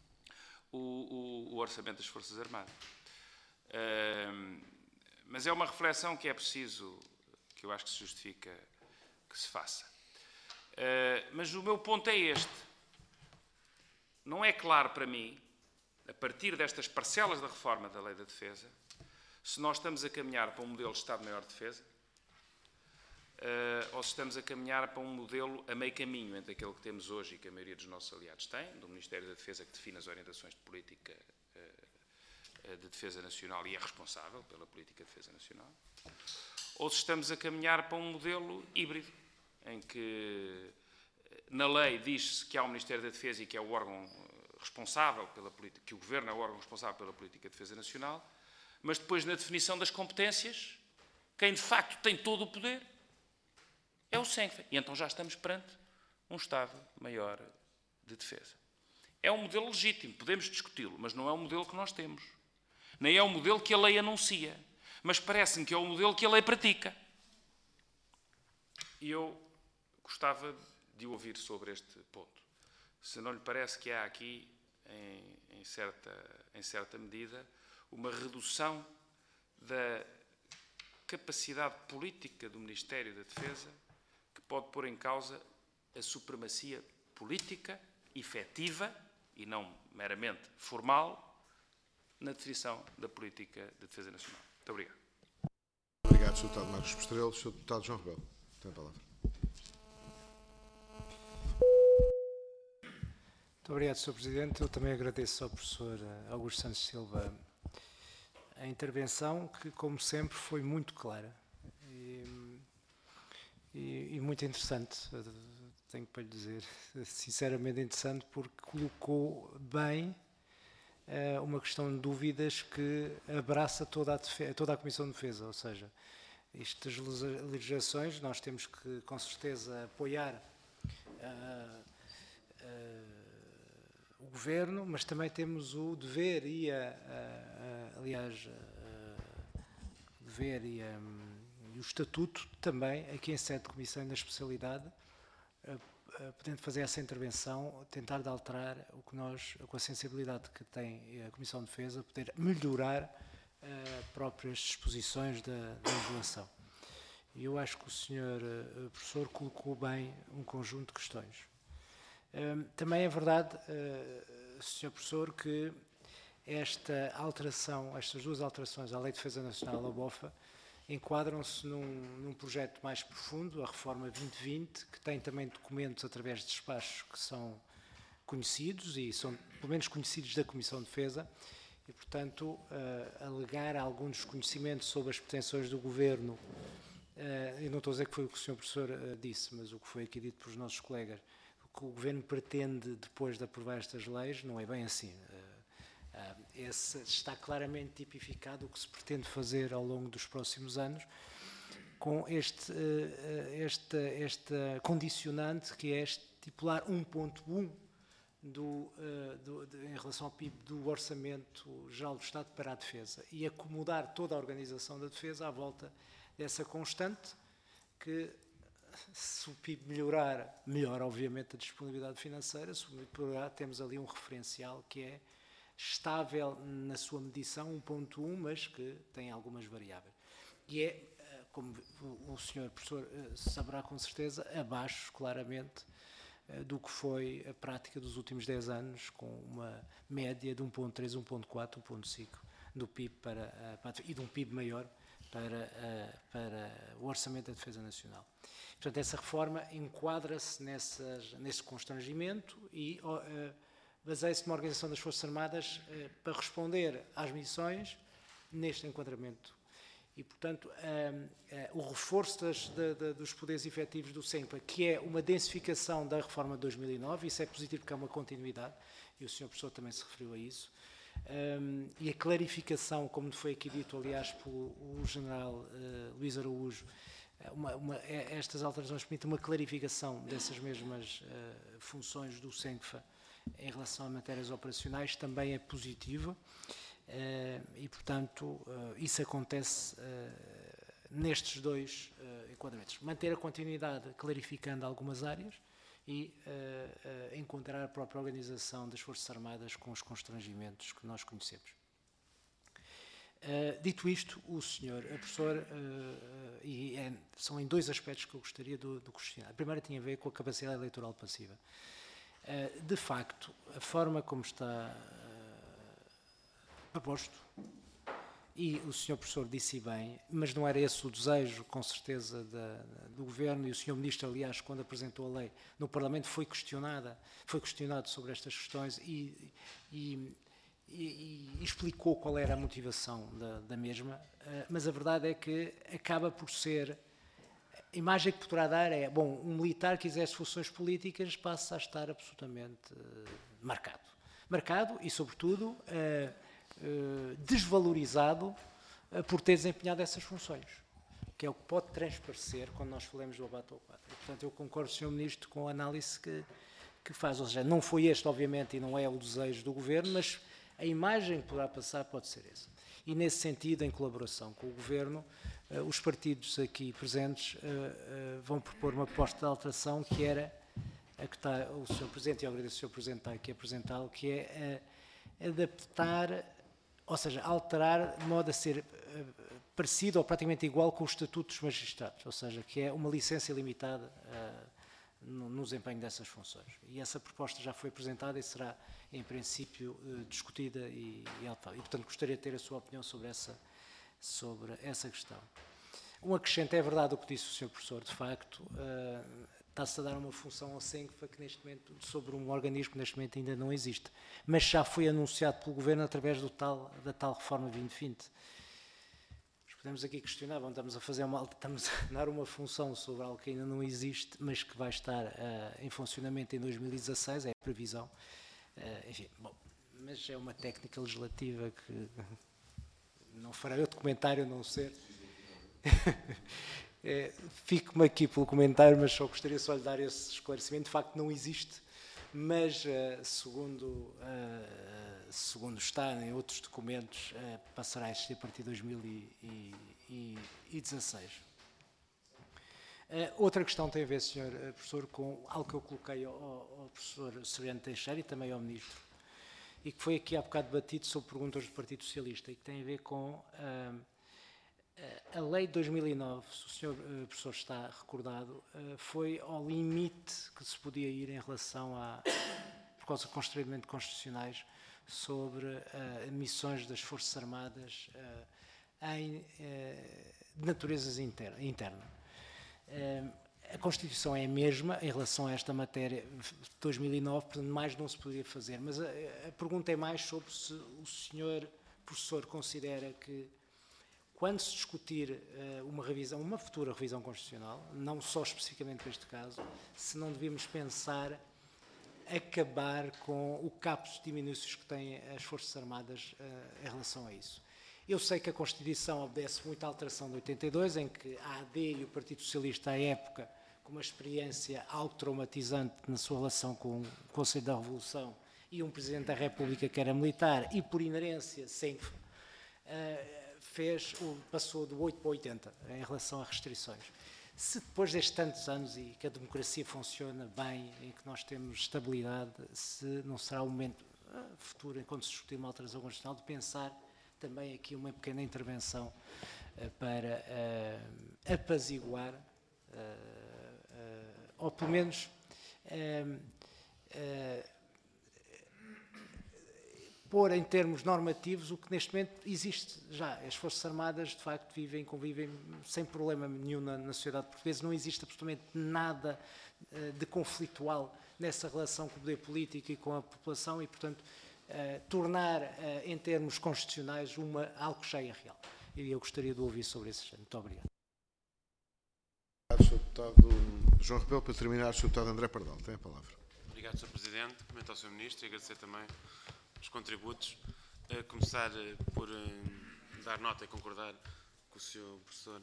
o orçamento das Forças Armadas. Mas é uma reflexão que é preciso, que eu acho que se justifica que se faça. Mas o meu ponto é este. Não é claro para mim, a partir destas parcelas da reforma da Lei da Defesa, se nós estamos a caminhar para um modelo de Estado-Maior de Defesa ou se estamos a caminhar para um modelo a meio caminho entre aquele que temos hoje e que a maioria dos nossos aliados tem, do Ministério da Defesa que define as orientações de política de defesa nacional e é responsável pela política de defesa nacional, ou se estamos a caminhar para um modelo híbrido, em que na lei diz-se que há o Ministério da Defesa e que é o órgão responsável pela política, que o Governo é o órgão responsável pela política de defesa nacional, mas depois na definição das competências, quem de facto tem todo o poder é o SENCFA. E então já estamos perante um Estado-Maior de Defesa. É um modelo legítimo, podemos discuti-lo, mas não é o modelo que nós temos. Nem é o modelo que a lei anuncia. mas parece-me que é o modelo que a lei pratica. E eu gostava de ouvir sobre este ponto. Se não lhe parece que há aqui, em certa medida, uma redução da capacidade política do Ministério da Defesa que pode pôr em causa a supremacia política efetiva e não meramente formal na definição da política de defesa nacional. Muito obrigado. Obrigado, Sr. Deputado Marcos Postrelos. Sr. Deputado João Rebelo, tem a palavra. Muito obrigado, Sr. Presidente. Eu também agradeço ao professor Augusto Santos Silva a intervenção, que, como sempre, foi muito clara e muito interessante. Tenho para lhe dizer, sinceramente interessante, porque colocou bem uma questão de dúvidas que abraça toda a Comissão de Defesa, ou seja, estas legislações nós temos que, com certeza, apoiar o Governo, mas também temos o dever e o Estatuto também, aqui em sede de Comissão e na especialidade, podendo fazer essa intervenção, tentar de alterar o que nós, com a sensibilidade que tem a Comissão de Defesa, poder melhorar próprias disposições da legislação. E eu acho que o Sr. Professor colocou bem um conjunto de questões. Também é verdade, Sr. Professor, que estas duas alterações à Lei de Defesa Nacional, a BOFA, enquadram-se num projeto mais profundo, a Reforma 2020, que tem também documentos através de despachos que são conhecidos e são, pelo menos, conhecidos da Comissão de Defesa e, portanto, alegar algum desconhecimento sobre as pretensões do Governo. Eu não estou a dizer que foi o que o Sr. Professor disse, mas o que foi aqui dito pelos nossos colegas, o que o Governo pretende depois de aprovar estas leis, não é bem assim. Está claramente tipificado o que se pretende fazer ao longo dos próximos anos, com esta condicionante que é estipular 1.1 em relação ao PIB do Orçamento Geral do Estado para a defesa e acomodar toda a organização da defesa à volta dessa constante que, se o PIB melhorar, melhora obviamente a disponibilidade financeira, se o PIB melhorar, temos ali um referencial que é estável na sua medição, 1.1, mas que tem algumas variáveis. E é, como o Sr. Professor saberá com certeza, abaixo, claramente, do que foi a prática dos últimos 10 anos, com uma média de 1.3, 1.4, 1.5 do PIB e de um PIB maior para o Orçamento da Defesa Nacional. Portanto, essa reforma enquadra-se nesse constrangimento e baseia-se numa organização das Forças Armadas para responder às missões neste enquadramento. E, portanto, o reforço dos poderes efetivos do SENPA, que é uma densificação da reforma de 2009, isso é positivo porque é uma continuidade, e o Sr. Professor também se referiu a isso, e a clarificação, como foi aqui dito, aliás, pelo General Luís Araújo, estas alterações permitem uma clarificação dessas mesmas funções do SENPA em relação a matérias operacionais, também é positivo e, portanto, isso acontece nestes dois enquadramentos. Manter a continuidade clarificando algumas áreas e encontrar a própria organização das Forças Armadas com os constrangimentos que nós conhecemos. Dito isto, o senhor professor, são em dois aspectos que eu gostaria de questionar. A primeira tinha a ver com a capacidade eleitoral passiva. De facto, a forma como está proposto, e o Sr. Professor disse bem, mas não era esse o desejo, com certeza, do Governo, e o Sr. Ministro, aliás, quando apresentou a lei no Parlamento, foi questionado sobre estas questões e explicou qual era a motivação da mesma, mas a verdade é que acaba por ser, a imagem que poderá dar é, bom, um militar que exerce funções políticas passa a estar absolutamente marcado e, sobretudo, desvalorizado por ter desempenhado essas funções, que é o que pode transparecer quando nós falamos do abato ao quadro. Portanto, eu concordo, Sr. Ministro, com a análise que faz, ou seja, não foi este, obviamente, e não é o desejo do Governo, mas a imagem que poderá passar pode ser essa. E, nesse sentido, em colaboração com o Governo, os partidos aqui presentes vão propor uma proposta de alteração que era a que está o Sr. Presidente, e eu agradeço ao Sr. Presidente estar aqui a apresentá-lo, que é adaptar, ou seja, alterar de modo a ser parecido ou praticamente igual com o Estatuto dos Magistrados, ou seja, que é uma licença ilimitada no desempenho dessas funções. E essa proposta já foi apresentada e será, em princípio, discutida e autada. E, portanto, gostaria de ter a sua opinião sobre essa questão. Um acrescento, é verdade o que disse o Sr. Professor, de facto, está-se a dar uma função ao CENCFA que neste momento, sobre um organismo que neste momento ainda não existe, mas já foi anunciado pelo Governo através da tal reforma 2020. Podemos aqui questionar, estamos a dar uma função sobre algo que ainda não existe, mas que vai estar em funcionamento em 2016, é a previsão. Enfim, bom, mas é uma técnica legislativa que não farei outro comentário a não ser. Fico-me aqui pelo comentário, mas só gostaria de lhe dar esse esclarecimento. De facto, não existe, mas segundo está em outros documentos, passará a existir a partir de 2016. Outra questão tem a ver, Sr. Professor, com algo que eu coloquei ao Professor Severiano Teixeira e também ao Ministro, e que foi aqui há bocado debatido sobre perguntas do Partido Socialista, e que tem a ver com a lei de 2009, se o Sr. Professor está recordado, foi ao limite que se podia ir em relação por causa de constrangimentos constitucionais, sobre missões das Forças Armadas de natureza interna. A Constituição é a mesma em relação a esta matéria de 2009, portanto, mais não se poderia fazer. Mas a pergunta é mais sobre se o Sr. Professor considera que, quando se discutir uma futura revisão constitucional, não só especificamente para este caso, se não devíamos pensar acabar com o caput diminutus que têm as Forças Armadas em relação a isso. Eu sei que a Constituição obedece muito à alteração de 82, em que a AD e o Partido Socialista, à época, com uma experiência algo traumatizante na sua relação com o Conselho da Revolução e um Presidente da República que era militar e, por inerência, sempre passou do 8 para 80 em relação a restrições. Se depois destes tantos anos e que a democracia funciona bem, em que nós temos estabilidade, se não será o momento futuro, enquanto se discutir uma alteração constitucional, de pensar também aqui uma pequena intervenção para apaziguar, ou pelo menos pôr em termos normativos o que neste momento existe já. As Forças Armadas, de facto, convivem sem problema nenhum na sociedade portuguesa. Não existe absolutamente nada de conflitual nessa relação com o poder político e com a população e, portanto, tornar em termos constitucionais algo que já é real. E eu gostaria de ouvir sobre esse. Muito obrigado. Sr. Deputado João Rebelo, para terminar, Sr. Deputado André Pardal, tem a palavra. Obrigado, Sr. Presidente. Comento ao Sr. Ministro e agradecer também os contributos. A começar por dar nota e concordar com o Sr. Professor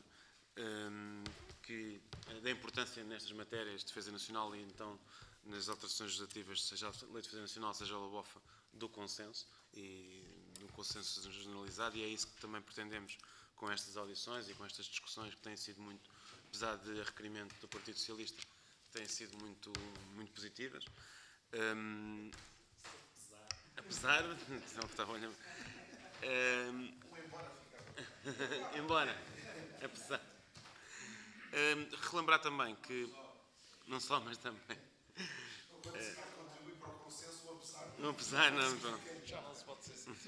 da importância nestas matérias de defesa nacional e então nas alterações legislativas, seja a Lei de Defesa Nacional, seja a LOBOFA, do consenso e do consenso generalizado, e é isso que também pretendemos com estas audições e com estas discussões que têm sido muito, apesar de requerimento do Partido Socialista, têm sido muito positivas. Apesar, apesar. Relembrar também que, não só, mas também. Contribuir para o consenso, apesar, não. Já não se pode ser assim.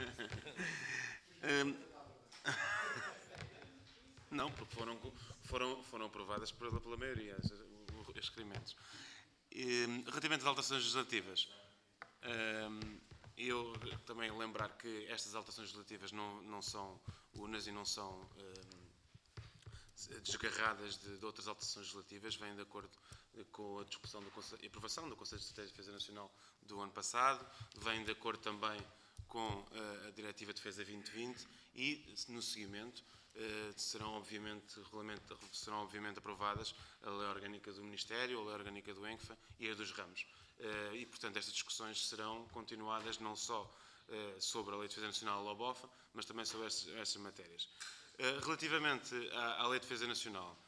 Não, porque foram aprovadas pela maioria os requerimentos. Relativamente às alterações legislativas, eu também lembrar que estas alterações legislativas não são unas e não são desgarradas de outras alterações legislativas, vêm de acordo com a discussão e aprovação do Conselho de Estratégia de Defesa Nacional do ano passado, vêm de acordo também com a Diretiva de Defesa 2020 e, no seguimento, serão obviamente aprovadas a Lei Orgânica do Ministério, a Lei Orgânica do ENCFA e a dos ramos. E, portanto, estas discussões serão continuadas não só sobre a Lei de Defesa Nacional, a LOBOFA, mas também sobre estas matérias. Relativamente à Lei de Defesa Nacional,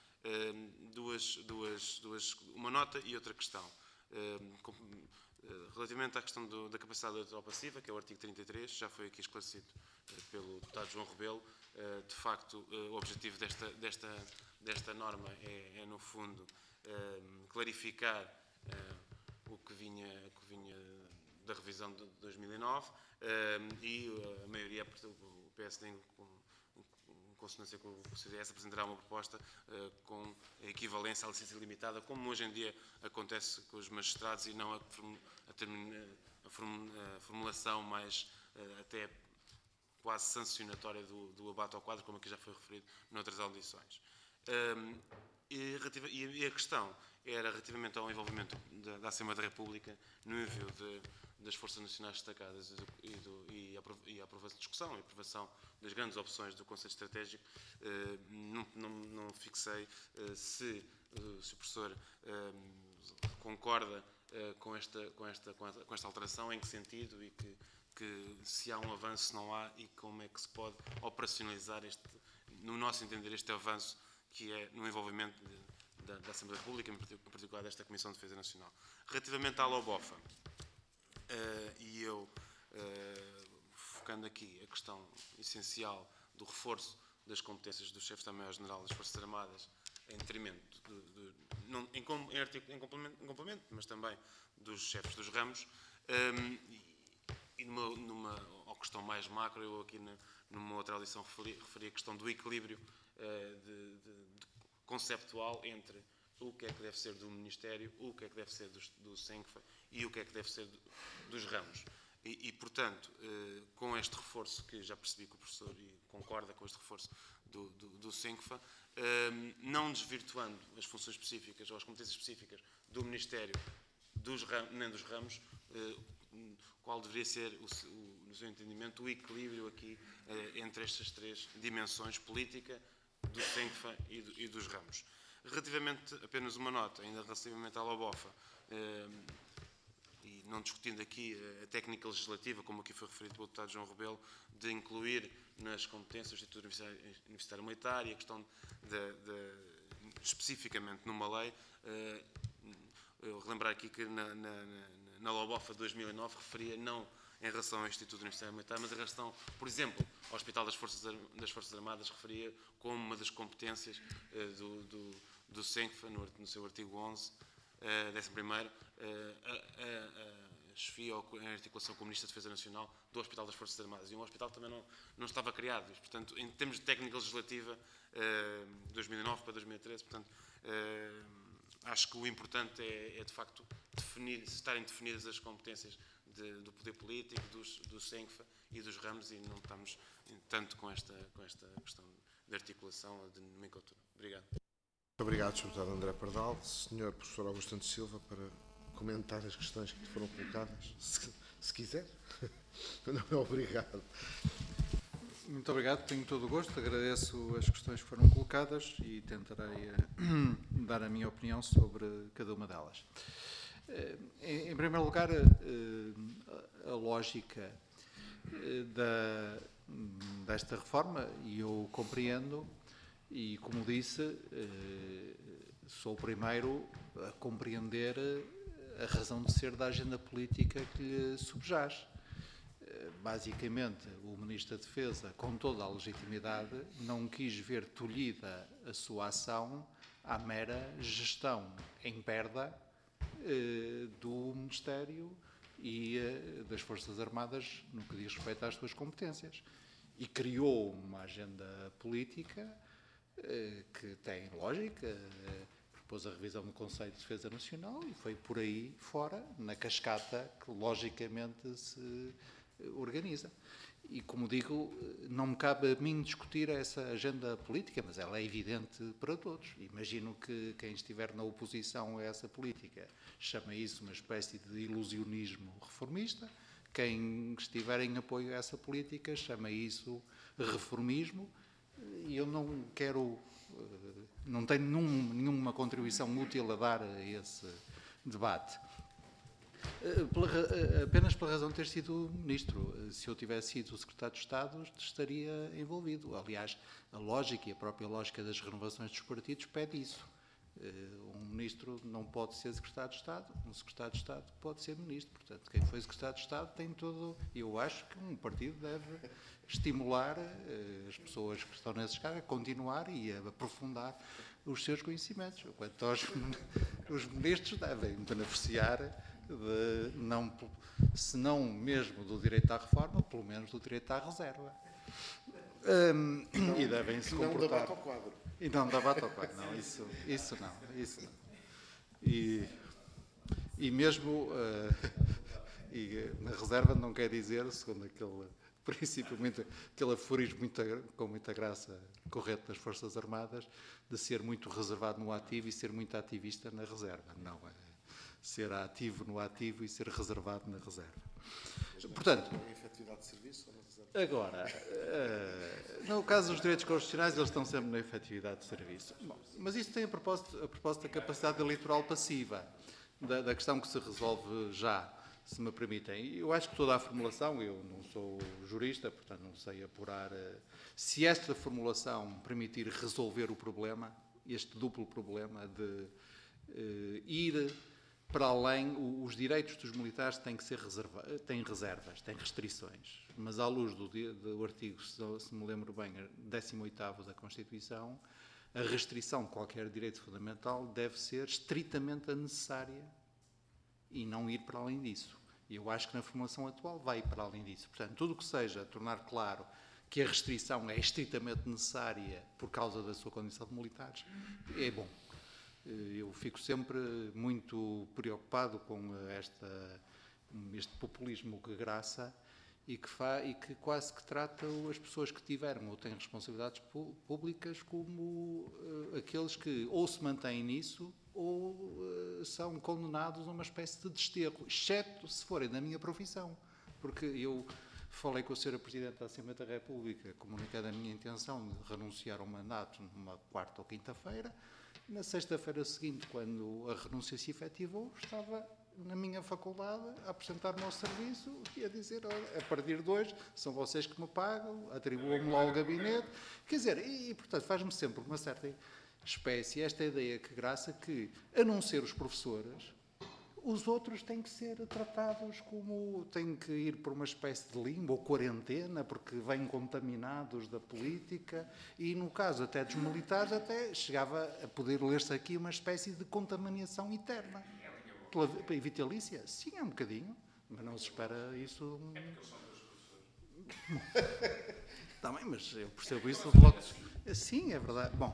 uma nota e outra questão. Relativamente à questão da capacidade eleitoral passiva, que é o artigo 33, já foi aqui esclarecido pelo deputado João Rebelo. De facto, o objetivo desta norma é no fundo, clarificar o que vinha da revisão de 2009 e a maioria, o PSD, em consonância com o CDS, apresentará uma proposta com equivalência à licença limitada, como hoje em dia acontece com os magistrados, e não a formulação mais até quase sancionatória do abate ao quadro, como aqui já foi referido noutras audições. E a questão era relativamente ao envolvimento da Assembleia da República no envio das Forças Nacionais destacadas e a discussão e aprovação das grandes opções do Conselho Estratégico. Não fixei se o professor concorda com esta alteração, em que sentido, e que se há um avanço, se não há, e como é que se pode operacionalizar no nosso entender, este avanço que é no envolvimento da Assembleia da República, em particular desta Comissão de Defesa Nacional. Relativamente à LOBOFA, e eu focando aqui a questão essencial do reforço das competências do chefe de Estado-Maior-General das Forças Armadas, em detrimento, em complemento, mas também dos chefes dos ramos, e numa questão mais macro, eu aqui numa outra audição referi a questão do equilíbrio conceptual entre o que é que deve ser do Ministério, o que é que deve ser do SENCFA e o que é que deve ser dos ramos. E, portanto, com este reforço, que já percebi que o professor concorda com este reforço do SENCFA, não desvirtuando as funções específicas ou as competências específicas do Ministério nem dos ramos, qual deveria ser, no seu entendimento, o equilíbrio aqui entre estas três dimensões: política, do SENCFA e dos ramos. Relativamente, apenas uma nota, ainda relativamente à LOBOFA, e não discutindo aqui a técnica legislativa, como aqui foi referido pelo deputado João Rebelo, de incluir nas competências do Instituto Universitário Militar e a questão especificamente numa lei, eu relembrar aqui que na LOBOFA de 2009 referia não em relação ao Instituto Universitário Militar, mas em relação, por exemplo, ao Hospital das Forças Armadas, referia como uma das competências do SENCFA, no seu artigo 11, 11º, a chefia ou a articulação com o Ministro da Defesa Nacional do Hospital das Forças Armadas. E um hospital também não estava criado. Portanto, em termos de técnica legislativa, 2009 para 2013, portanto, acho que o importante é de facto estarem definidas as competências do poder político, do SENCFA e dos ramos, e não estamos tanto com esta questão de articulação ou de nomenclatura. Obrigado. Muito obrigado, Sr. Deputado André Pardal. Sr. Professor Augusto Santos Silva, para comentar as questões que lhe foram colocadas, se quiser. Não é obrigado. Muito obrigado, tenho todo o gosto, agradeço as questões que foram colocadas e tentarei dar a minha opinião sobre cada uma delas. Em primeiro lugar, a lógica desta reforma, e eu compreendo, e como disse, sou o primeiro a compreender a razão de ser da agenda política que lhe subjaz. Basicamente, o Ministro da Defesa, com toda a legitimidade, não quis ver tolhida a sua ação à mera gestão em perda do Ministério e das Forças Armadas no que diz respeito às suas competências. E criou uma agenda política que tem lógica, propôs a revisão do Conselho de Defesa Nacional e foi por aí fora, na cascata que logicamente se organiza. E, como digo, não me cabe a mim discutir essa agenda política, mas ela é evidente para todos. Imagino que quem estiver na oposição a essa política chama isso uma espécie de ilusionismo reformista. Quem estiver em apoio a essa política chama isso reformismo. E eu não quero, não tenho nenhuma contribuição útil a dar a esse debate. Apenas pela razão de ter sido ministro. Se eu tivesse sido o secretário de Estado, estaria envolvido. Aliás, a lógica e a própria lógica das renovações dos partidos pede isso. Um ministro não pode ser secretário de Estado, um secretário de Estado pode ser ministro. Portanto, quem foi secretário de Estado tem todo... Eu acho que um partido deve estimular as pessoas que estão nesses cargos a continuar e a aprofundar os seus conhecimentos. Quanto os ministros devem beneficiar, se não mesmo do direito à reforma, pelo menos do direito à reserva. E devem se comportar. Não debate ao quadro. E não debate ao quadro, não, isso não. E mesmo na reserva não quer dizer, segundo aquele princípio, aquele aforismo com muita graça corrente das Forças Armadas, de ser muito reservado no ativo e ser muito ativista na reserva. Não, é ser ativo no ativo e ser reservado na reserva. Portanto, em efetividade de serviço ou na reserva? Agora, no caso dos direitos constitucionais, eles estão sempre na efetividade de serviço. Bom, mas isso tem a propósito da capacidade eleitoral passiva, da questão que se resolve já, se me permitem. Eu acho que toda a formulação, eu não sou jurista, portanto não sei apurar, se esta formulação permitir resolver o problema, este duplo problema de ir para além, os direitos dos militares têm que ser têm reservas, têm restrições, mas à luz do artigo, se me lembro bem, 18º da Constituição, a restrição de qualquer direito fundamental deve ser estritamente a necessária e não ir para além disso. E eu acho que na formulação atual vai para além disso. Portanto, tudo o que seja tornar claro que a restrição é estritamente necessária por causa da sua condição de militares, é bom. Eu fico sempre muito preocupado com este populismo que graça e que quase que trata as pessoas que tiveram ou têm responsabilidades públicas como aqueles que ou se mantêm nisso ou são condenados a uma espécie de desterro, exceto se forem da minha profissão. Porque eu falei com a Sra. Presidente da Assembleia da República, comunicando a minha intenção de renunciar ao mandato numa quarta ou quinta-feira. Na sexta-feira seguinte, quando a renúncia se efetivou, estava na minha faculdade a apresentar-me ao serviço e a dizer, olha, a partir de hoje são vocês que me pagam, atribuam-me lá o gabinete. Quer dizer, portanto, faz-me sempre uma certa espécie, esta ideia que graça que, a não ser os professores, os outros têm que ser tratados como, têm que ir por uma espécie de limbo ou quarentena, porque vêm contaminados da política, e no caso até dos militares, até chegava a poder ler-se aqui uma espécie de contaminação eterna. Pela vitalícia? Sim, é um bocadinho, mas não se espera isso... É porque eles são dos professores. Está bem, mas eu percebo isso de logo... Sim, é verdade. Bom...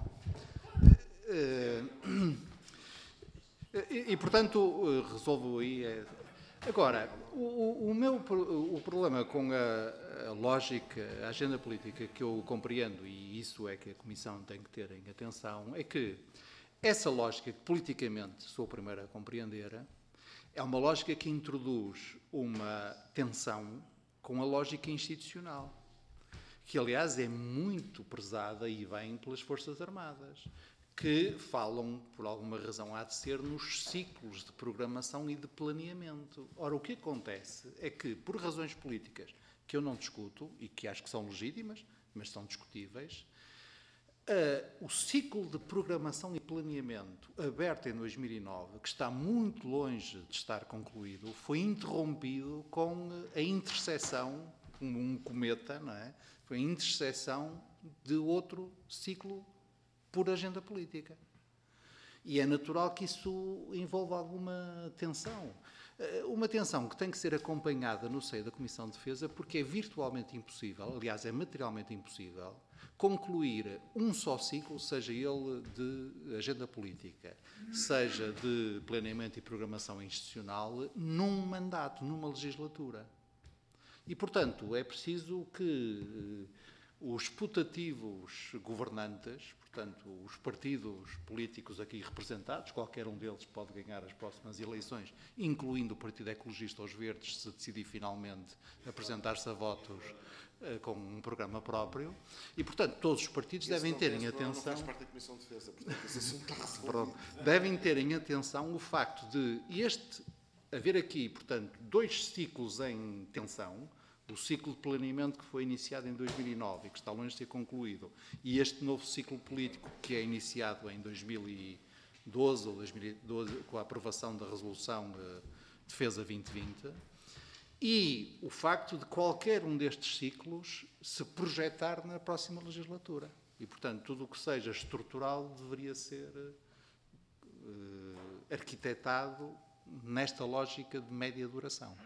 E, portanto, resolvo aí. Agora, o problema com a lógica, a agenda política que eu compreendo, e isso é que a Comissão tem que ter em atenção, é que essa lógica que politicamente sou o primeiro a compreender, é uma lógica que introduz uma tensão com a lógica institucional, que aliás é muito prezada e bem pelas Forças Armadas, que falam, por alguma razão há de ser, nos ciclos de programação e de planeamento. Ora, o que acontece é que, por razões políticas que eu não discuto, e que acho que são legítimas, mas são discutíveis, o ciclo de programação e planeamento aberto em 2009, que está muito longe de estar concluído, foi interrompido com a interseção, como um cometa, não é? Foi a interseção de outro ciclo por agenda política. E é natural que isso envolva alguma tensão. Uma tensão que tem que ser acompanhada no seio da Comissão de Defesa, porque é virtualmente impossível, aliás, é materialmente impossível, concluir um só ciclo, seja ele de agenda política, seja de planeamento e programação institucional, num mandato, numa legislatura. E, portanto, é preciso que os putativos governantes, portanto, os partidos políticos aqui representados, qualquer um deles pode ganhar as próximas eleições, incluindo o Partido Ecologista aos Verdes, se decidir finalmente apresentar-se a votos com um programa próprio. E, portanto, todos os partidos devem ter em atenção... Não faz parte da Comissão de Defesa, portanto, esse assunto está resolvido. Devem ter em atenção o facto de haver aqui, portanto, 2 ciclos em tensão, o ciclo de planeamento que foi iniciado em 2009 e que está longe de ser concluído, e este novo ciclo político que é iniciado em 2012 ou 2012 com a aprovação da resolução Defesa 2020, e o facto de qualquer um destes ciclos se projetar na próxima legislatura. E, portanto, tudo o que seja estrutural deveria ser arquitetado nesta lógica de média duração.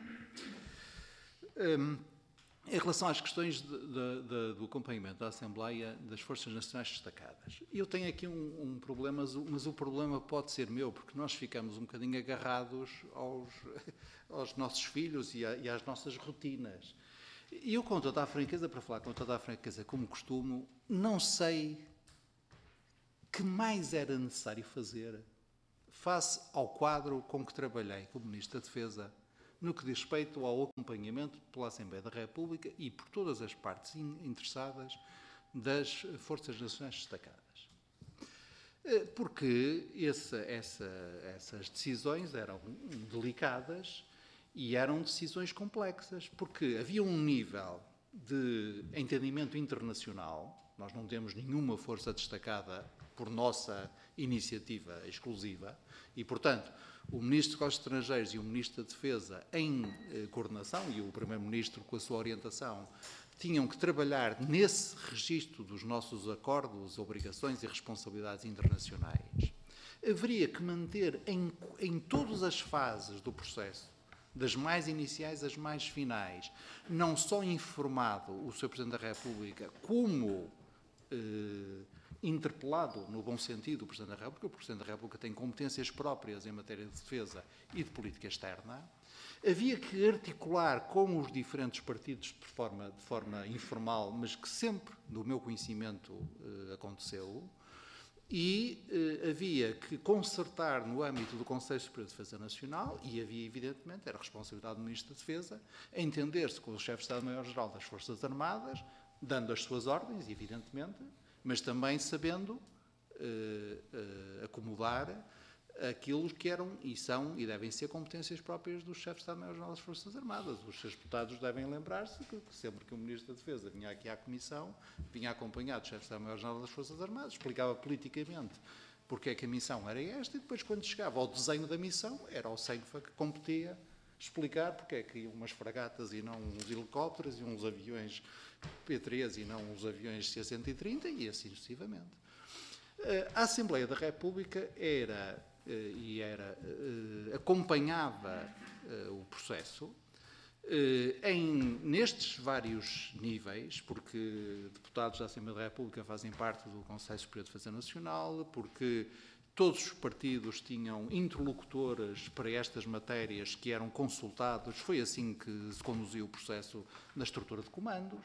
Em relação às questões do acompanhamento da Assembleia das Forças Nacionais Destacadas, eu tenho aqui um problema, mas o problema pode ser meu, porque nós ficamos um bocadinho agarrados aos nossos filhos e às nossas rotinas. E eu, com toda a franqueza, para falar com toda a franqueza, como costumo, não sei que mais era necessário fazer face ao quadro com que trabalhei como Ministro da Defesa, no que diz respeito ao acompanhamento pela Assembleia da República e por todas as partes interessadas das Forças Nacionais Destacadas. Porque essas decisões eram delicadas e eram decisões complexas, porque havia um nível de entendimento internacional, nós não temos nenhuma força destacada por nossa iniciativa exclusiva, e, portanto, o Ministro dos Negócios Estrangeiros e o Ministro da Defesa, em coordenação, e o Primeiro-Ministro com a sua orientação, tinham que trabalhar nesse registro dos nossos acordos, obrigações e responsabilidades internacionais. Haveria que manter em todas as fases do processo, das mais iniciais às mais finais, não só informado o Sr. Presidente da República, como interpelado, no bom sentido, o Presidente da República. O Presidente da República tem competências próprias em matéria de defesa e de política externa. Havia que articular com os diferentes partidos de forma informal, mas que sempre, do meu conhecimento, aconteceu. E havia que concertar no âmbito do Conselho Superior de Defesa Nacional, e havia, evidentemente, era a responsabilidade do Ministro da Defesa, entender-se com o Chefe de Estado-Maior-Geral das Forças Armadas, dando as suas ordens, evidentemente, mas também sabendo acomodar aquilo que eram e são e devem ser competências próprias do Chefe de Estado-Maior-Geral das Forças Armadas. Os seus deputados devem lembrar-se que sempre que o Ministro da Defesa vinha aqui à Comissão, vinha acompanhado do Chefe de Estado-Maior-Geral das Forças Armadas, explicava politicamente porque é que a missão era esta, e depois, quando chegava ao desenho da missão, era o CENFA que competia explicar porque é que iam umas fragatas e não uns helicópteros, e uns aviões P-3 e não os aviões C-130, e assim sucessivamente. A Assembleia da República acompanhava o processo nestes vários níveis, porque deputados da Assembleia da República fazem parte do Conselho Superior de Defesa Nacional, porque todos os partidos tinham interlocutores para estas matérias que eram consultados. Foi assim que se conduziu o processo na estrutura de comandos,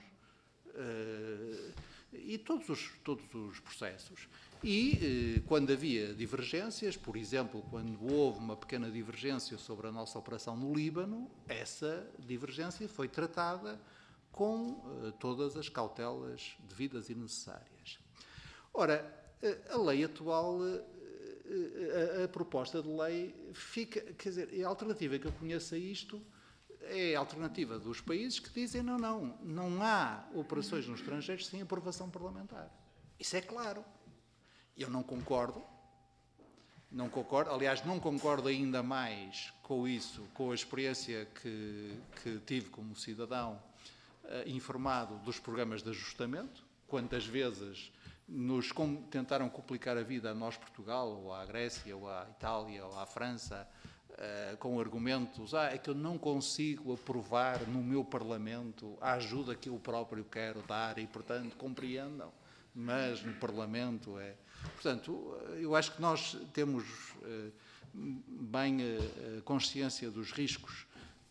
e todos os processos. E quando havia divergências, por exemplo, quando houve uma pequena divergência sobre a nossa operação no Líbano, essa divergência foi tratada com todas as cautelas devidas e necessárias. Ora, a lei atual, a proposta de lei fica, quer dizer, a alternativa que eu conheço a isto é a alternativa dos países que dizem não há operações no estrangeiro sem aprovação parlamentar. Isso é claro. Eu não concordo, aliás, não concordo ainda mais com isso, com a experiência que tive como cidadão informado dos programas de ajustamento. Quantas vezes nos tentaram complicar a vida a nós, Portugal, ou à Grécia, ou à Itália, ou à França, com argumentos, é que eu não consigo aprovar no meu Parlamento a ajuda que eu próprio quero dar e, portanto, compreendam, mas no Parlamento é... Portanto, eu acho que nós temos bem consciência dos riscos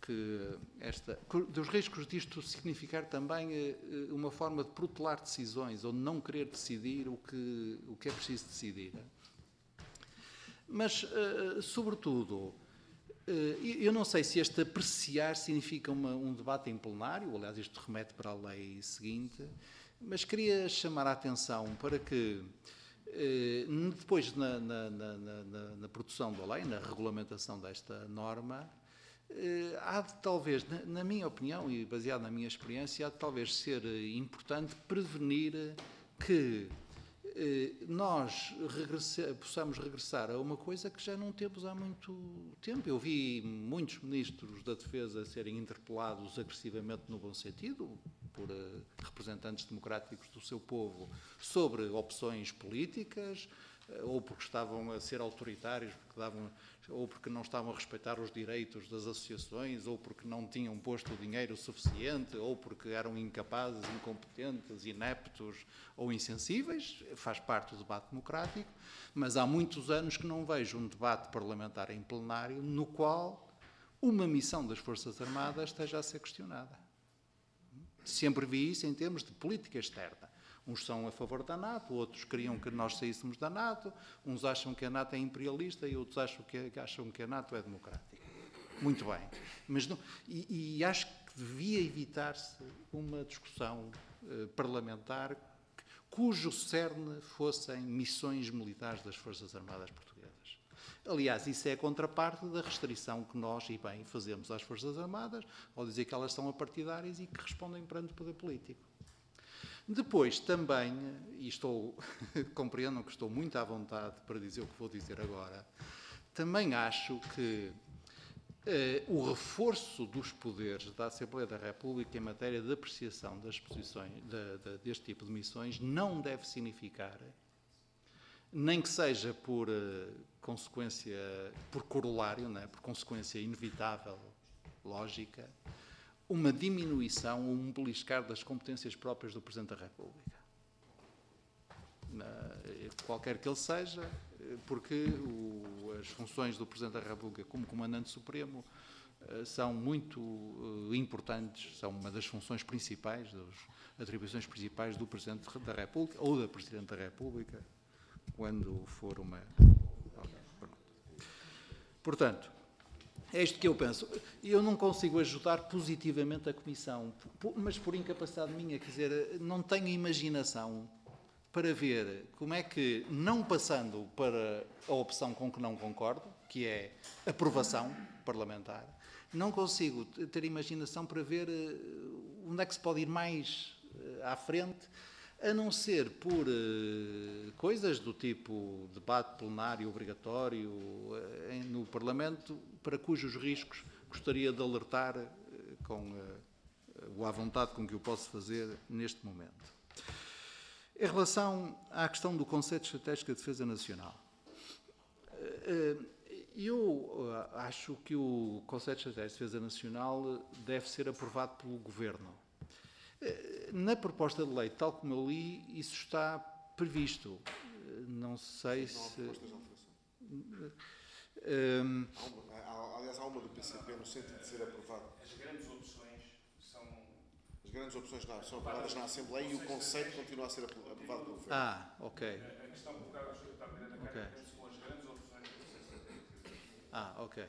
dos riscos disto significar também uma forma de protelar decisões, ou de não querer decidir o que é preciso decidir. Mas, sobretudo, eu não sei se este apreciar significa um debate em plenário, aliás, isto remete para a lei seguinte, mas queria chamar a atenção para que, depois na produção da lei, na regulamentação desta norma, há de talvez, na minha opinião e baseado na minha experiência, há de talvez ser importante prevenir que nós possamos regressar a uma coisa que já não temos há muito tempo. Eu vi muitos ministros da Defesa serem interpelados agressivamente no bom sentido, por representantes democráticos do seu povo, sobre opções políticas, ou porque estavam a ser autoritários, ou porque não estavam a respeitar os direitos das associações, ou porque não tinham posto o dinheiro suficiente, ou porque eram incapazes, incompetentes, ineptos ou insensíveis. Faz parte do debate democrático, mas há muitos anos que não vejo um debate parlamentar em plenário no qual uma missão das Forças Armadas esteja a ser questionada. Sempre vi isso em termos de política externa. Uns são a favor da NATO, outros queriam que nós saíssemos da NATO, uns acham que a NATO é imperialista e outros acham que a NATO é democrática. Muito bem. Mas não, e acho que devia evitar-se uma discussão parlamentar cujo cerne fossem missões militares das Forças Armadas Portuguesas. Aliás, isso é a contraparte da restrição que nós, e bem, fazemos às Forças Armadas, ao dizer que elas são apartidárias e que respondem perante o poder político. Depois, também, e compreendam que estou muito à vontade para dizer o que vou dizer agora, também acho que o reforço dos poderes da Assembleia da República em matéria de apreciação das posições deste tipo de missões não deve significar, nem que seja por consequência, por corolário, não é? Por consequência inevitável, lógica, uma diminuição ou um beliscar das competências próprias do Presidente da República. Qualquer que ele seja, porque as funções do Presidente da República como Comandante Supremo são muito importantes, são uma das funções principais, das atribuições principais do Presidente da República ou da Presidente da República, quando for uma... Portanto, é isto que eu penso. Eu não consigo ajudar positivamente a Comissão, mas por incapacidade minha, quer dizer, não tenho imaginação para ver como é que, não passando para a opção com que não concordo, que é aprovação parlamentar, não consigo ter imaginação para ver onde é que se pode ir mais à frente, a não ser por coisas do tipo debate plenário obrigatório no Parlamento, para cujos riscos gostaria de alertar com a vontade com que o posso fazer neste momento. Em relação à questão do Conceito Estratégico de Defesa Nacional, eu acho que o Conceito Estratégico de Defesa Nacional deve ser aprovado pelo Governo. Na proposta de lei, tal como eu li, isso está previsto. Não sei se... Não há propostas de alteração. Aliás, há uma do PCP no sentido de ser aprovado. As grandes opções são... As grandes opções são aprovadas na Assembleia e o conceito continua a ser aprovado pelo Governo. Ok. A questão colocada ao Sr. Deputado Miranda Câmara são as grandes opções do processo. Ok.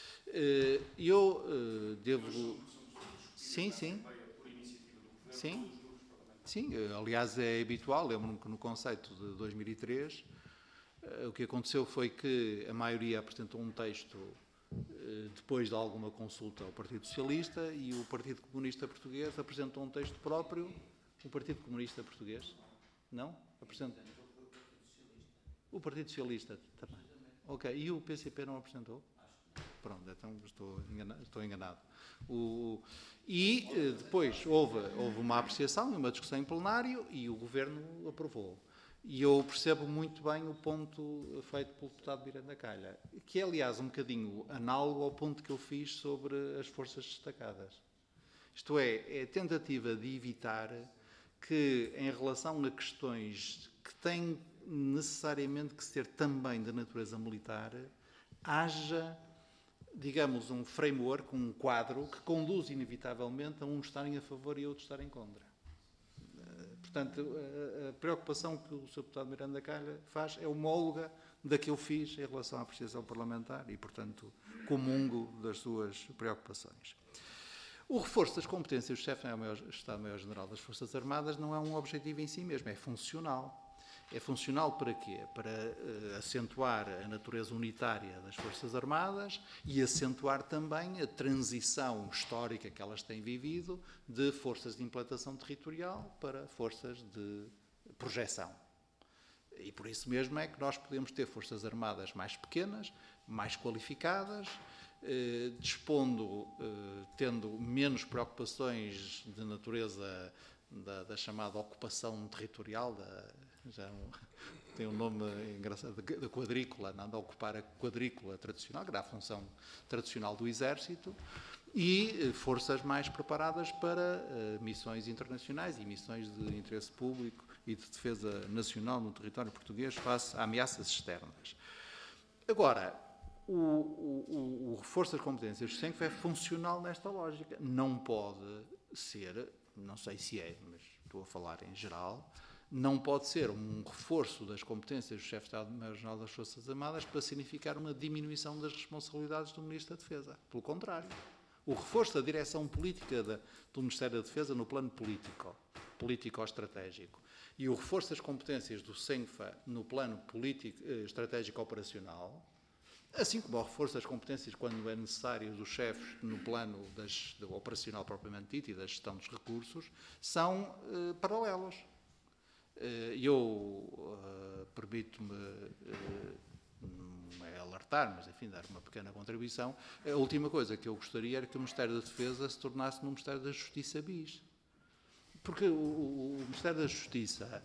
Eu devo... Sim. Sim, aliás é habitual, lembro-me que no conceito de 2003 o que aconteceu foi que a maioria apresentou um texto depois de alguma consulta ao Partido Socialista e o Partido Comunista Português apresentou um texto próprio. O Partido Comunista Português? Não? Apresentou. O Partido Socialista também. Ok, e o PCP não apresentou? Pronto, então estou enganado. Depois houve uma apreciação e uma discussão em plenário e o Governo aprovou. E eu percebo muito bem o ponto feito pelo deputado Miranda Calha, que é, aliás, um bocadinho análogo ao ponto que eu fiz sobre as forças destacadas. Isto é a tentativa de evitar que, em relação a questões que têm necessariamente que ser também de natureza militar, haja, digamos, um framework, um quadro que conduz inevitavelmente a uns estarem a favor e outros estarem contra. Portanto, a preocupação que o Sr. Deputado Miranda Calha faz é homóloga da que eu fiz em relação à apreciação parlamentar e, portanto, comungo das suas preocupações. O reforço das competências do Chefe de Estado-Maior-General das Forças Armadas não é um objetivo em si mesmo, é funcional. É funcional para quê? Para acentuar a natureza unitária das Forças Armadas e acentuar também a transição histórica que elas têm vivido de forças de implantação territorial para forças de projeção. E por isso mesmo é que nós podemos ter Forças Armadas mais pequenas, mais qualificadas, tendo menos preocupações de natureza da chamada ocupação territorial, tem um nome engraçado, da quadrícula, não, de ocupar a quadrícula tradicional, que era a função tradicional do Exército, e forças mais preparadas para missões internacionais e missões de interesse público e de defesa nacional no território português face a ameaças externas. Agora, o reforço das competências do SENCF é funcional nesta lógica. Não pode ser, não sei se é, mas estou a falar em geral, não pode ser um reforço das competências do chefe de Estado-Maior-General das Forças Armadas para significar uma diminuição das responsabilidades do Ministro da Defesa. Pelo contrário. O reforço da direção política do Ministério da Defesa no plano político-estratégico, e o reforço das competências do SENCFA no plano político-estratégico-operacional, assim como o reforço das competências, quando é necessário, dos chefes no plano do operacional propriamente dito e da gestão dos recursos, são paralelos. Permito-me alertar, mas enfim, dar uma pequena contribuição. A última coisa que eu gostaria era que o Ministério da Defesa se tornasse no Ministério da Justiça bis. Porque o Ministério da Justiça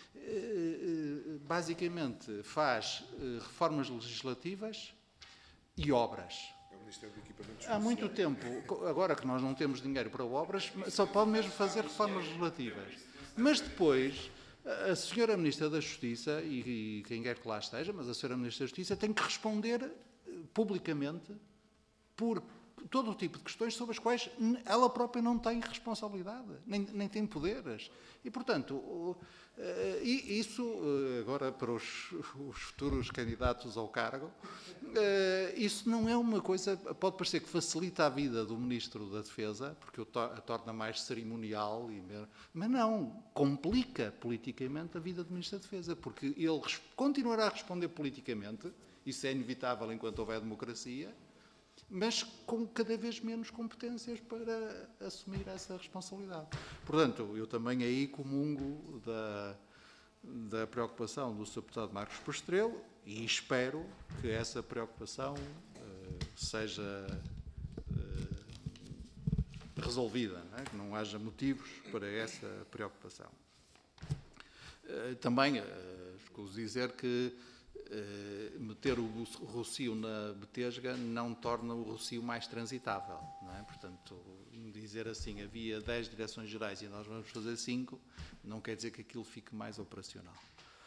basicamente faz reformas legislativas e obras. É o Ministério do Equipamento Há muito tempo, agora que nós não temos dinheiro para obras, só pode mesmo fazer reformas legislativas. Mas depois, a senhora Ministra da Justiça, e quem quer que lá esteja, mas a senhora Ministra da Justiça tem que responder publicamente por todo o tipo de questões sobre as quais ela própria não tem responsabilidade, nem tem poderes. E, portanto, isso, agora para os futuros candidatos ao cargo, isso não é uma coisa, pode parecer que facilita a vida do Ministro da Defesa, porque a torna mais cerimonial, mas não, complica politicamente a vida do Ministro da Defesa, porque ele continuará a responder politicamente, isso é inevitável enquanto houver democracia, mas com cada vez menos competências para assumir essa responsabilidade. Portanto, eu também aí comungo da preocupação do Sr. Deputado Marcos Postrelo e espero que essa preocupação seja resolvida, não é? Que não haja motivos para essa preocupação. Também escuso dizer que meter o Rossio na Betesga não torna o Rossio mais transitável, não é? Portanto, dizer assim, havia 10 direções gerais e nós vamos fazer 5, não quer dizer que aquilo fique mais operacional.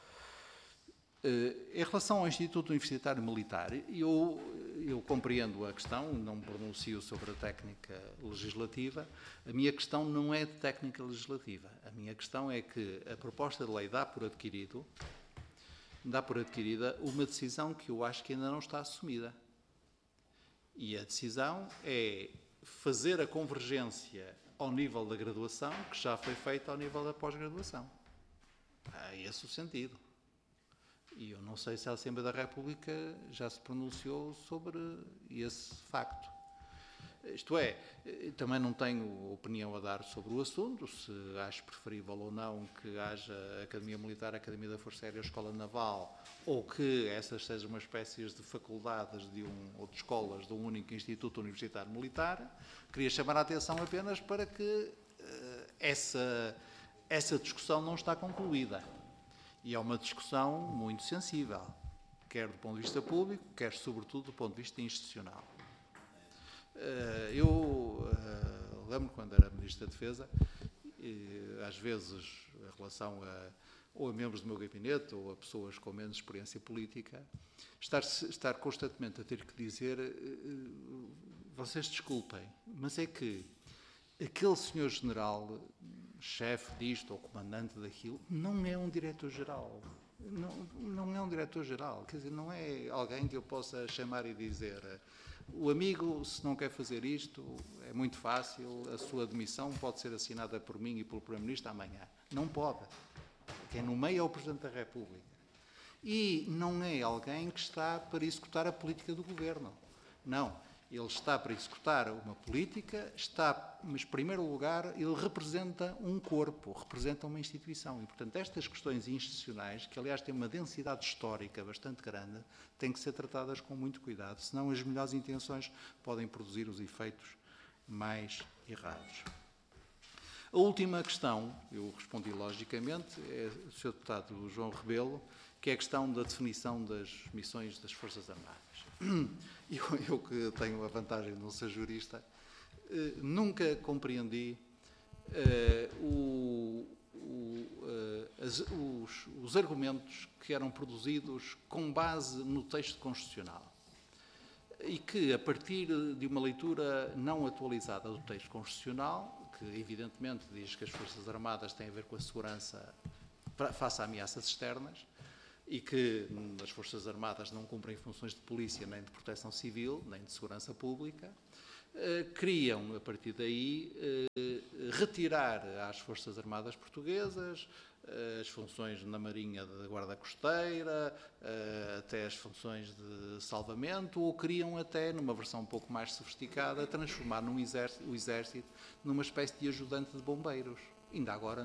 Em relação ao Instituto Universitário Militar, eu compreendo a questão, não me pronuncio sobre a técnica legislativa. A minha questão não é de técnica legislativa. A minha questão é que a proposta de lei dá por adquirida uma decisão que eu acho que ainda não está assumida. E a decisão é fazer a convergência ao nível da graduação, que já foi feita ao nível da pós-graduação. É esse o sentido. E eu não sei se a Assembleia da República já se pronunciou sobre esse facto. Isto é, também não tenho opinião a dar sobre o assunto, se acho preferível ou não que haja Academia Militar, Academia da Força Aérea, Escola Naval, ou que essas sejam uma espécie de faculdades ou de escolas de um único Instituto Universitário Militar. Queria chamar a atenção apenas para que essa discussão não está concluída. E é uma discussão muito sensível, quer do ponto de vista público, quer sobretudo do ponto de vista institucional. Eu lembro quando era Ministro da Defesa, às vezes em relação ou a membros do meu gabinete ou a pessoas com menos experiência política, estar constantemente a ter que dizer vocês desculpem, mas é que aquele senhor general, chefe disto ou comandante daquilo, não é um diretor-geral. Não é um diretor-geral, quer dizer, não é alguém que eu possa chamar e dizer o amigo, se não quer fazer isto, é muito fácil, a sua demissão pode ser assinada por mim e pelo Primeiro-Ministro amanhã. Não pode. Quem nomeia é o Presidente da República. E não é alguém que está para executar a política do Governo. Não. Ele está para executar uma política, mas, em primeiro lugar, ele representa um corpo, representa uma instituição. E, portanto, estas questões institucionais, que, aliás, têm uma densidade histórica bastante grande, têm que ser tratadas com muito cuidado, senão as melhores intenções podem produzir os efeitos mais errados. A última questão, eu respondi logicamente, é do Sr. Deputado João Rebelo, que é a questão da definição das missões das Forças Armadas. Eu que tenho a vantagem de não ser jurista, nunca compreendi os argumentos que eram produzidos com base no texto constitucional e que, a partir de uma leitura não atualizada do texto constitucional, que evidentemente diz que as Forças Armadas têm a ver com a segurança face a ameaças externas, e que as Forças Armadas não cumprem funções de polícia, nem de proteção civil, nem de segurança pública, queriam, a partir daí, retirar às Forças Armadas portuguesas as funções na Marinha da Guarda Costeira, até as funções de salvamento, ou queriam até, numa versão um pouco mais sofisticada, transformar o Exército numa espécie de ajudante de bombeiros. Ainda agora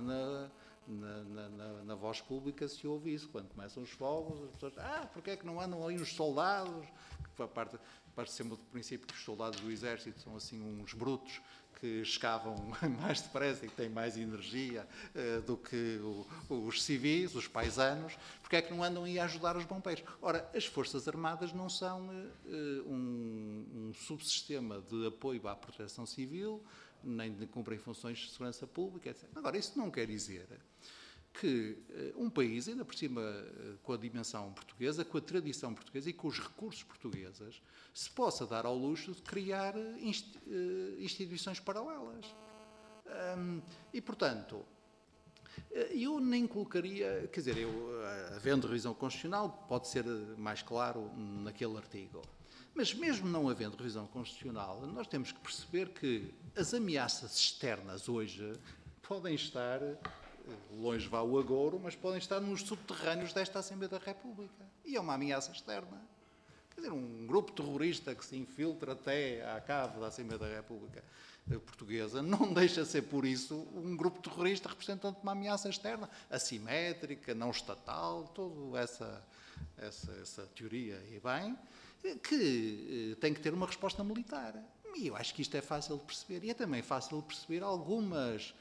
na voz pública se ouve isso, quando começam os fogos, as pessoas, porque é que não andam ali os soldados? Parte sempre do princípio que os soldados do Exército são assim uns brutos que escavam mais depressa e que têm mais energia do que os civis, os paisanos, porque é que não andam aí a ajudar os bombeiros? Ora, as Forças Armadas não são um subsistema de apoio à proteção civil, nem cumprem funções de segurança pública, etc. Agora, isso não quer dizer que um país, ainda por cima com a dimensão portuguesa, com a tradição portuguesa e com os recursos portugueses, se possa dar ao luxo de criar instituições paralelas. E, portanto, eu nem colocaria, quer dizer, havendo revisão constitucional, pode ser mais claro naquele artigo. Mas mesmo não havendo revisão constitucional, nós temos que perceber que as ameaças externas hoje podem estar, longe vá o agouro, mas podem estar nos subterrâneos desta Assembleia da República. E é uma ameaça externa. Quer dizer, um grupo terrorista que se infiltra até à cave da Assembleia da República Portuguesa não deixa de ser, por isso, um grupo terrorista representante de uma ameaça externa, assimétrica, não estatal, toda essa teoria, e bem, que tem que ter uma resposta militar. E eu acho que isto é fácil de perceber. E é também fácil de perceber algumas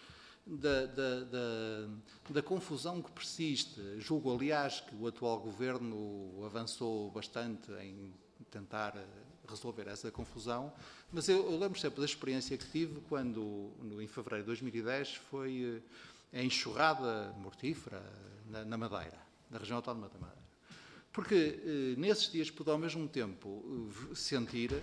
da confusão que persiste. Julgo, aliás, que o atual governo avançou bastante em tentar resolver essa confusão, mas eu lembro sempre da experiência que tive quando, em fevereiro de 2010, foi a enxurrada mortífera na Madeira, na região autónoma da Madeira. Porque nesses dias pude ao mesmo tempo sentir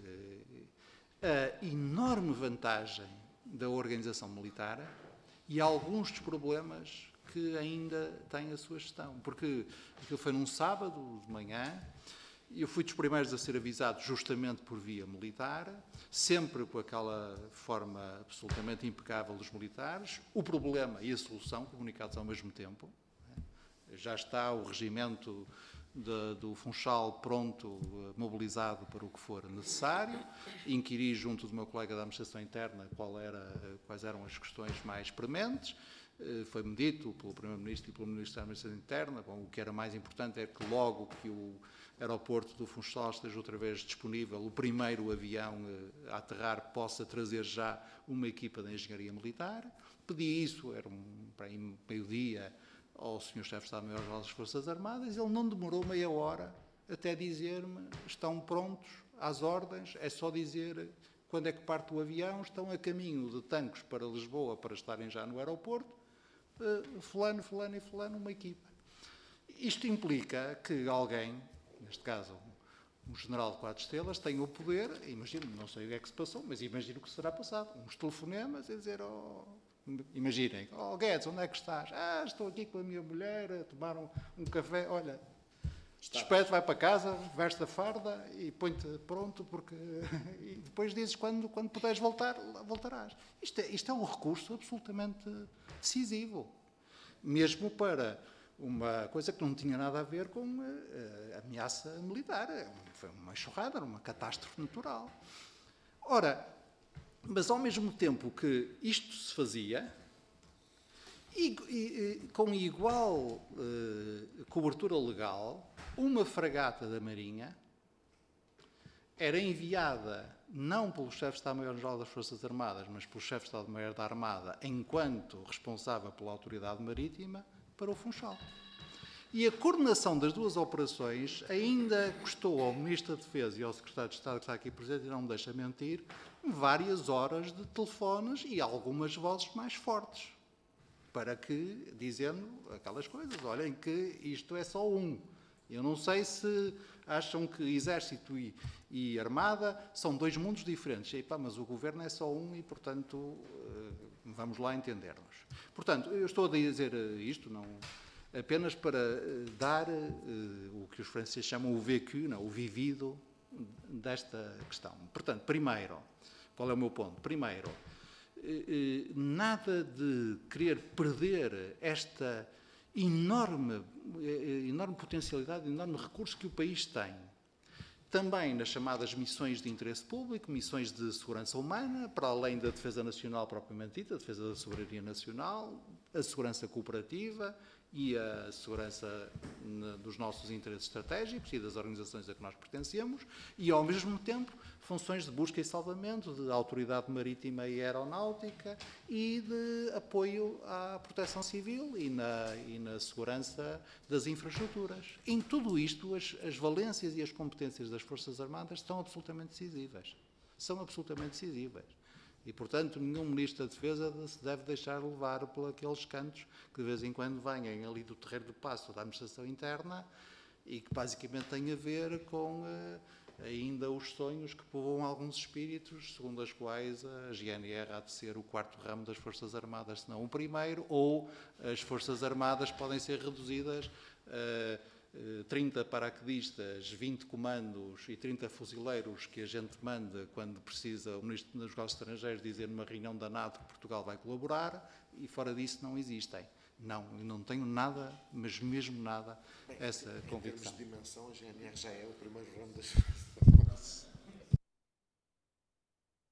a enorme vantagem da organização militar e alguns dos problemas que ainda têm a sua gestão. Porque aquilo foi num sábado de manhã, e eu fui dos primeiros a ser avisado justamente por via militar, sempre com aquela forma absolutamente impecável dos militares, o problema e a solução comunicados ao mesmo tempo. Já está o regimento do Funchal pronto, mobilizado para o que for necessário. Inquiri junto do meu colega da Administração Interna quais eram as questões mais prementes. Foi-me dito pelo Primeiro-Ministro e pelo Ministro da Administração Interna, o que era mais importante é que logo que o aeroporto do Funchal esteja outra vez disponível, o primeiro avião a aterrar possa trazer já uma equipa de engenharia militar. Pedi isso, era meio-dia, ao Sr. Chefe de Estado-Maior das Forças Armadas. Ele não demorou meia hora até dizer-me: estão prontos às ordens, é só dizer quando é que parte o avião, estão a caminho de Tancos para Lisboa para estarem já no aeroporto, fulano, fulano e fulano, uma equipa. Isto implica que alguém, neste caso um general de 4 estrelas, tenha o poder, imagino, não sei o que é que se passou, mas imagino que será passado, uns telefonemas a dizer: imaginem, Guedes, onde é que estás? Estou aqui com a minha mulher a tomar um café. Olha, despede, vai para casa, veste a farda e põe-te pronto, porque e depois dizes quando puderes voltar, voltarás. Isto é um recurso absolutamente decisivo. mesmo para uma coisa que não tinha nada a ver com a ameaça militar. Foi uma enxurrada, uma catástrofe natural. Ora, mas ao mesmo tempo que isto se fazia, e com igual cobertura legal, uma fragata da Marinha era enviada não pelo chefe de Estado-Maior-Geral das Forças Armadas, mas pelo chefe de Estado-Maior da Armada, enquanto responsável pela autoridade marítima, para o Funchal. E a coordenação das duas operações ainda custou ao Ministro da Defesa e ao Secretário de Estado, que está aqui presente e não me deixa mentir, várias horas de telefones e algumas vozes mais fortes, para que, dizendo aquelas coisas, olhem que isto é só um. Eu não sei se acham que Exército e Armada são dois mundos diferentes. E, pá, mas o Governo é só um e, portanto, vamos lá entender-nos. Portanto, eu estou a dizer isto não apenas para dar o que os franceses chamam o vécu, não, o vivido desta questão. Portanto, primeiro, qual é o meu ponto? Primeiro, nada de querer perder esta enorme potencialidade, enorme recurso que o país tem. Também nas chamadas missões de interesse público, missões de segurança humana, para além da defesa nacional propriamente dita, a defesa da soberania nacional, a segurança cooperativa e a segurança dos nossos interesses estratégicos e das organizações a que nós pertencemos, e ao mesmo tempo funções de busca e salvamento, de autoridade marítima e aeronáutica e de apoio à proteção civil e na segurança das infraestruturas. Em tudo isto, as valências e as competências das Forças Armadas são absolutamente decisivas. São absolutamente decisivas. E, portanto, nenhum Ministro da Defesa se deve deixar levar por aqueles cantos que de vez em quando venham ali do terreiro do passo da administração interna e que basicamente têm a ver com ainda os sonhos que povoam alguns espíritos, segundo os quais a GNR há de ser o quarto ramo das Forças Armadas, se não o primeiro, ou as Forças Armadas podem ser reduzidas a 30 paraquedistas, 20 comandos e 30 fuzileiros que a gente manda quando precisa o Ministro dos Negócios Estrangeiros dizer numa reunião da NATO que Portugal vai colaborar, e fora disso não existem. Não, eu não tenho nada, mas mesmo nada, essa convicção. Em termos de dimensão, a GNR já é o primeiro ramo das Forças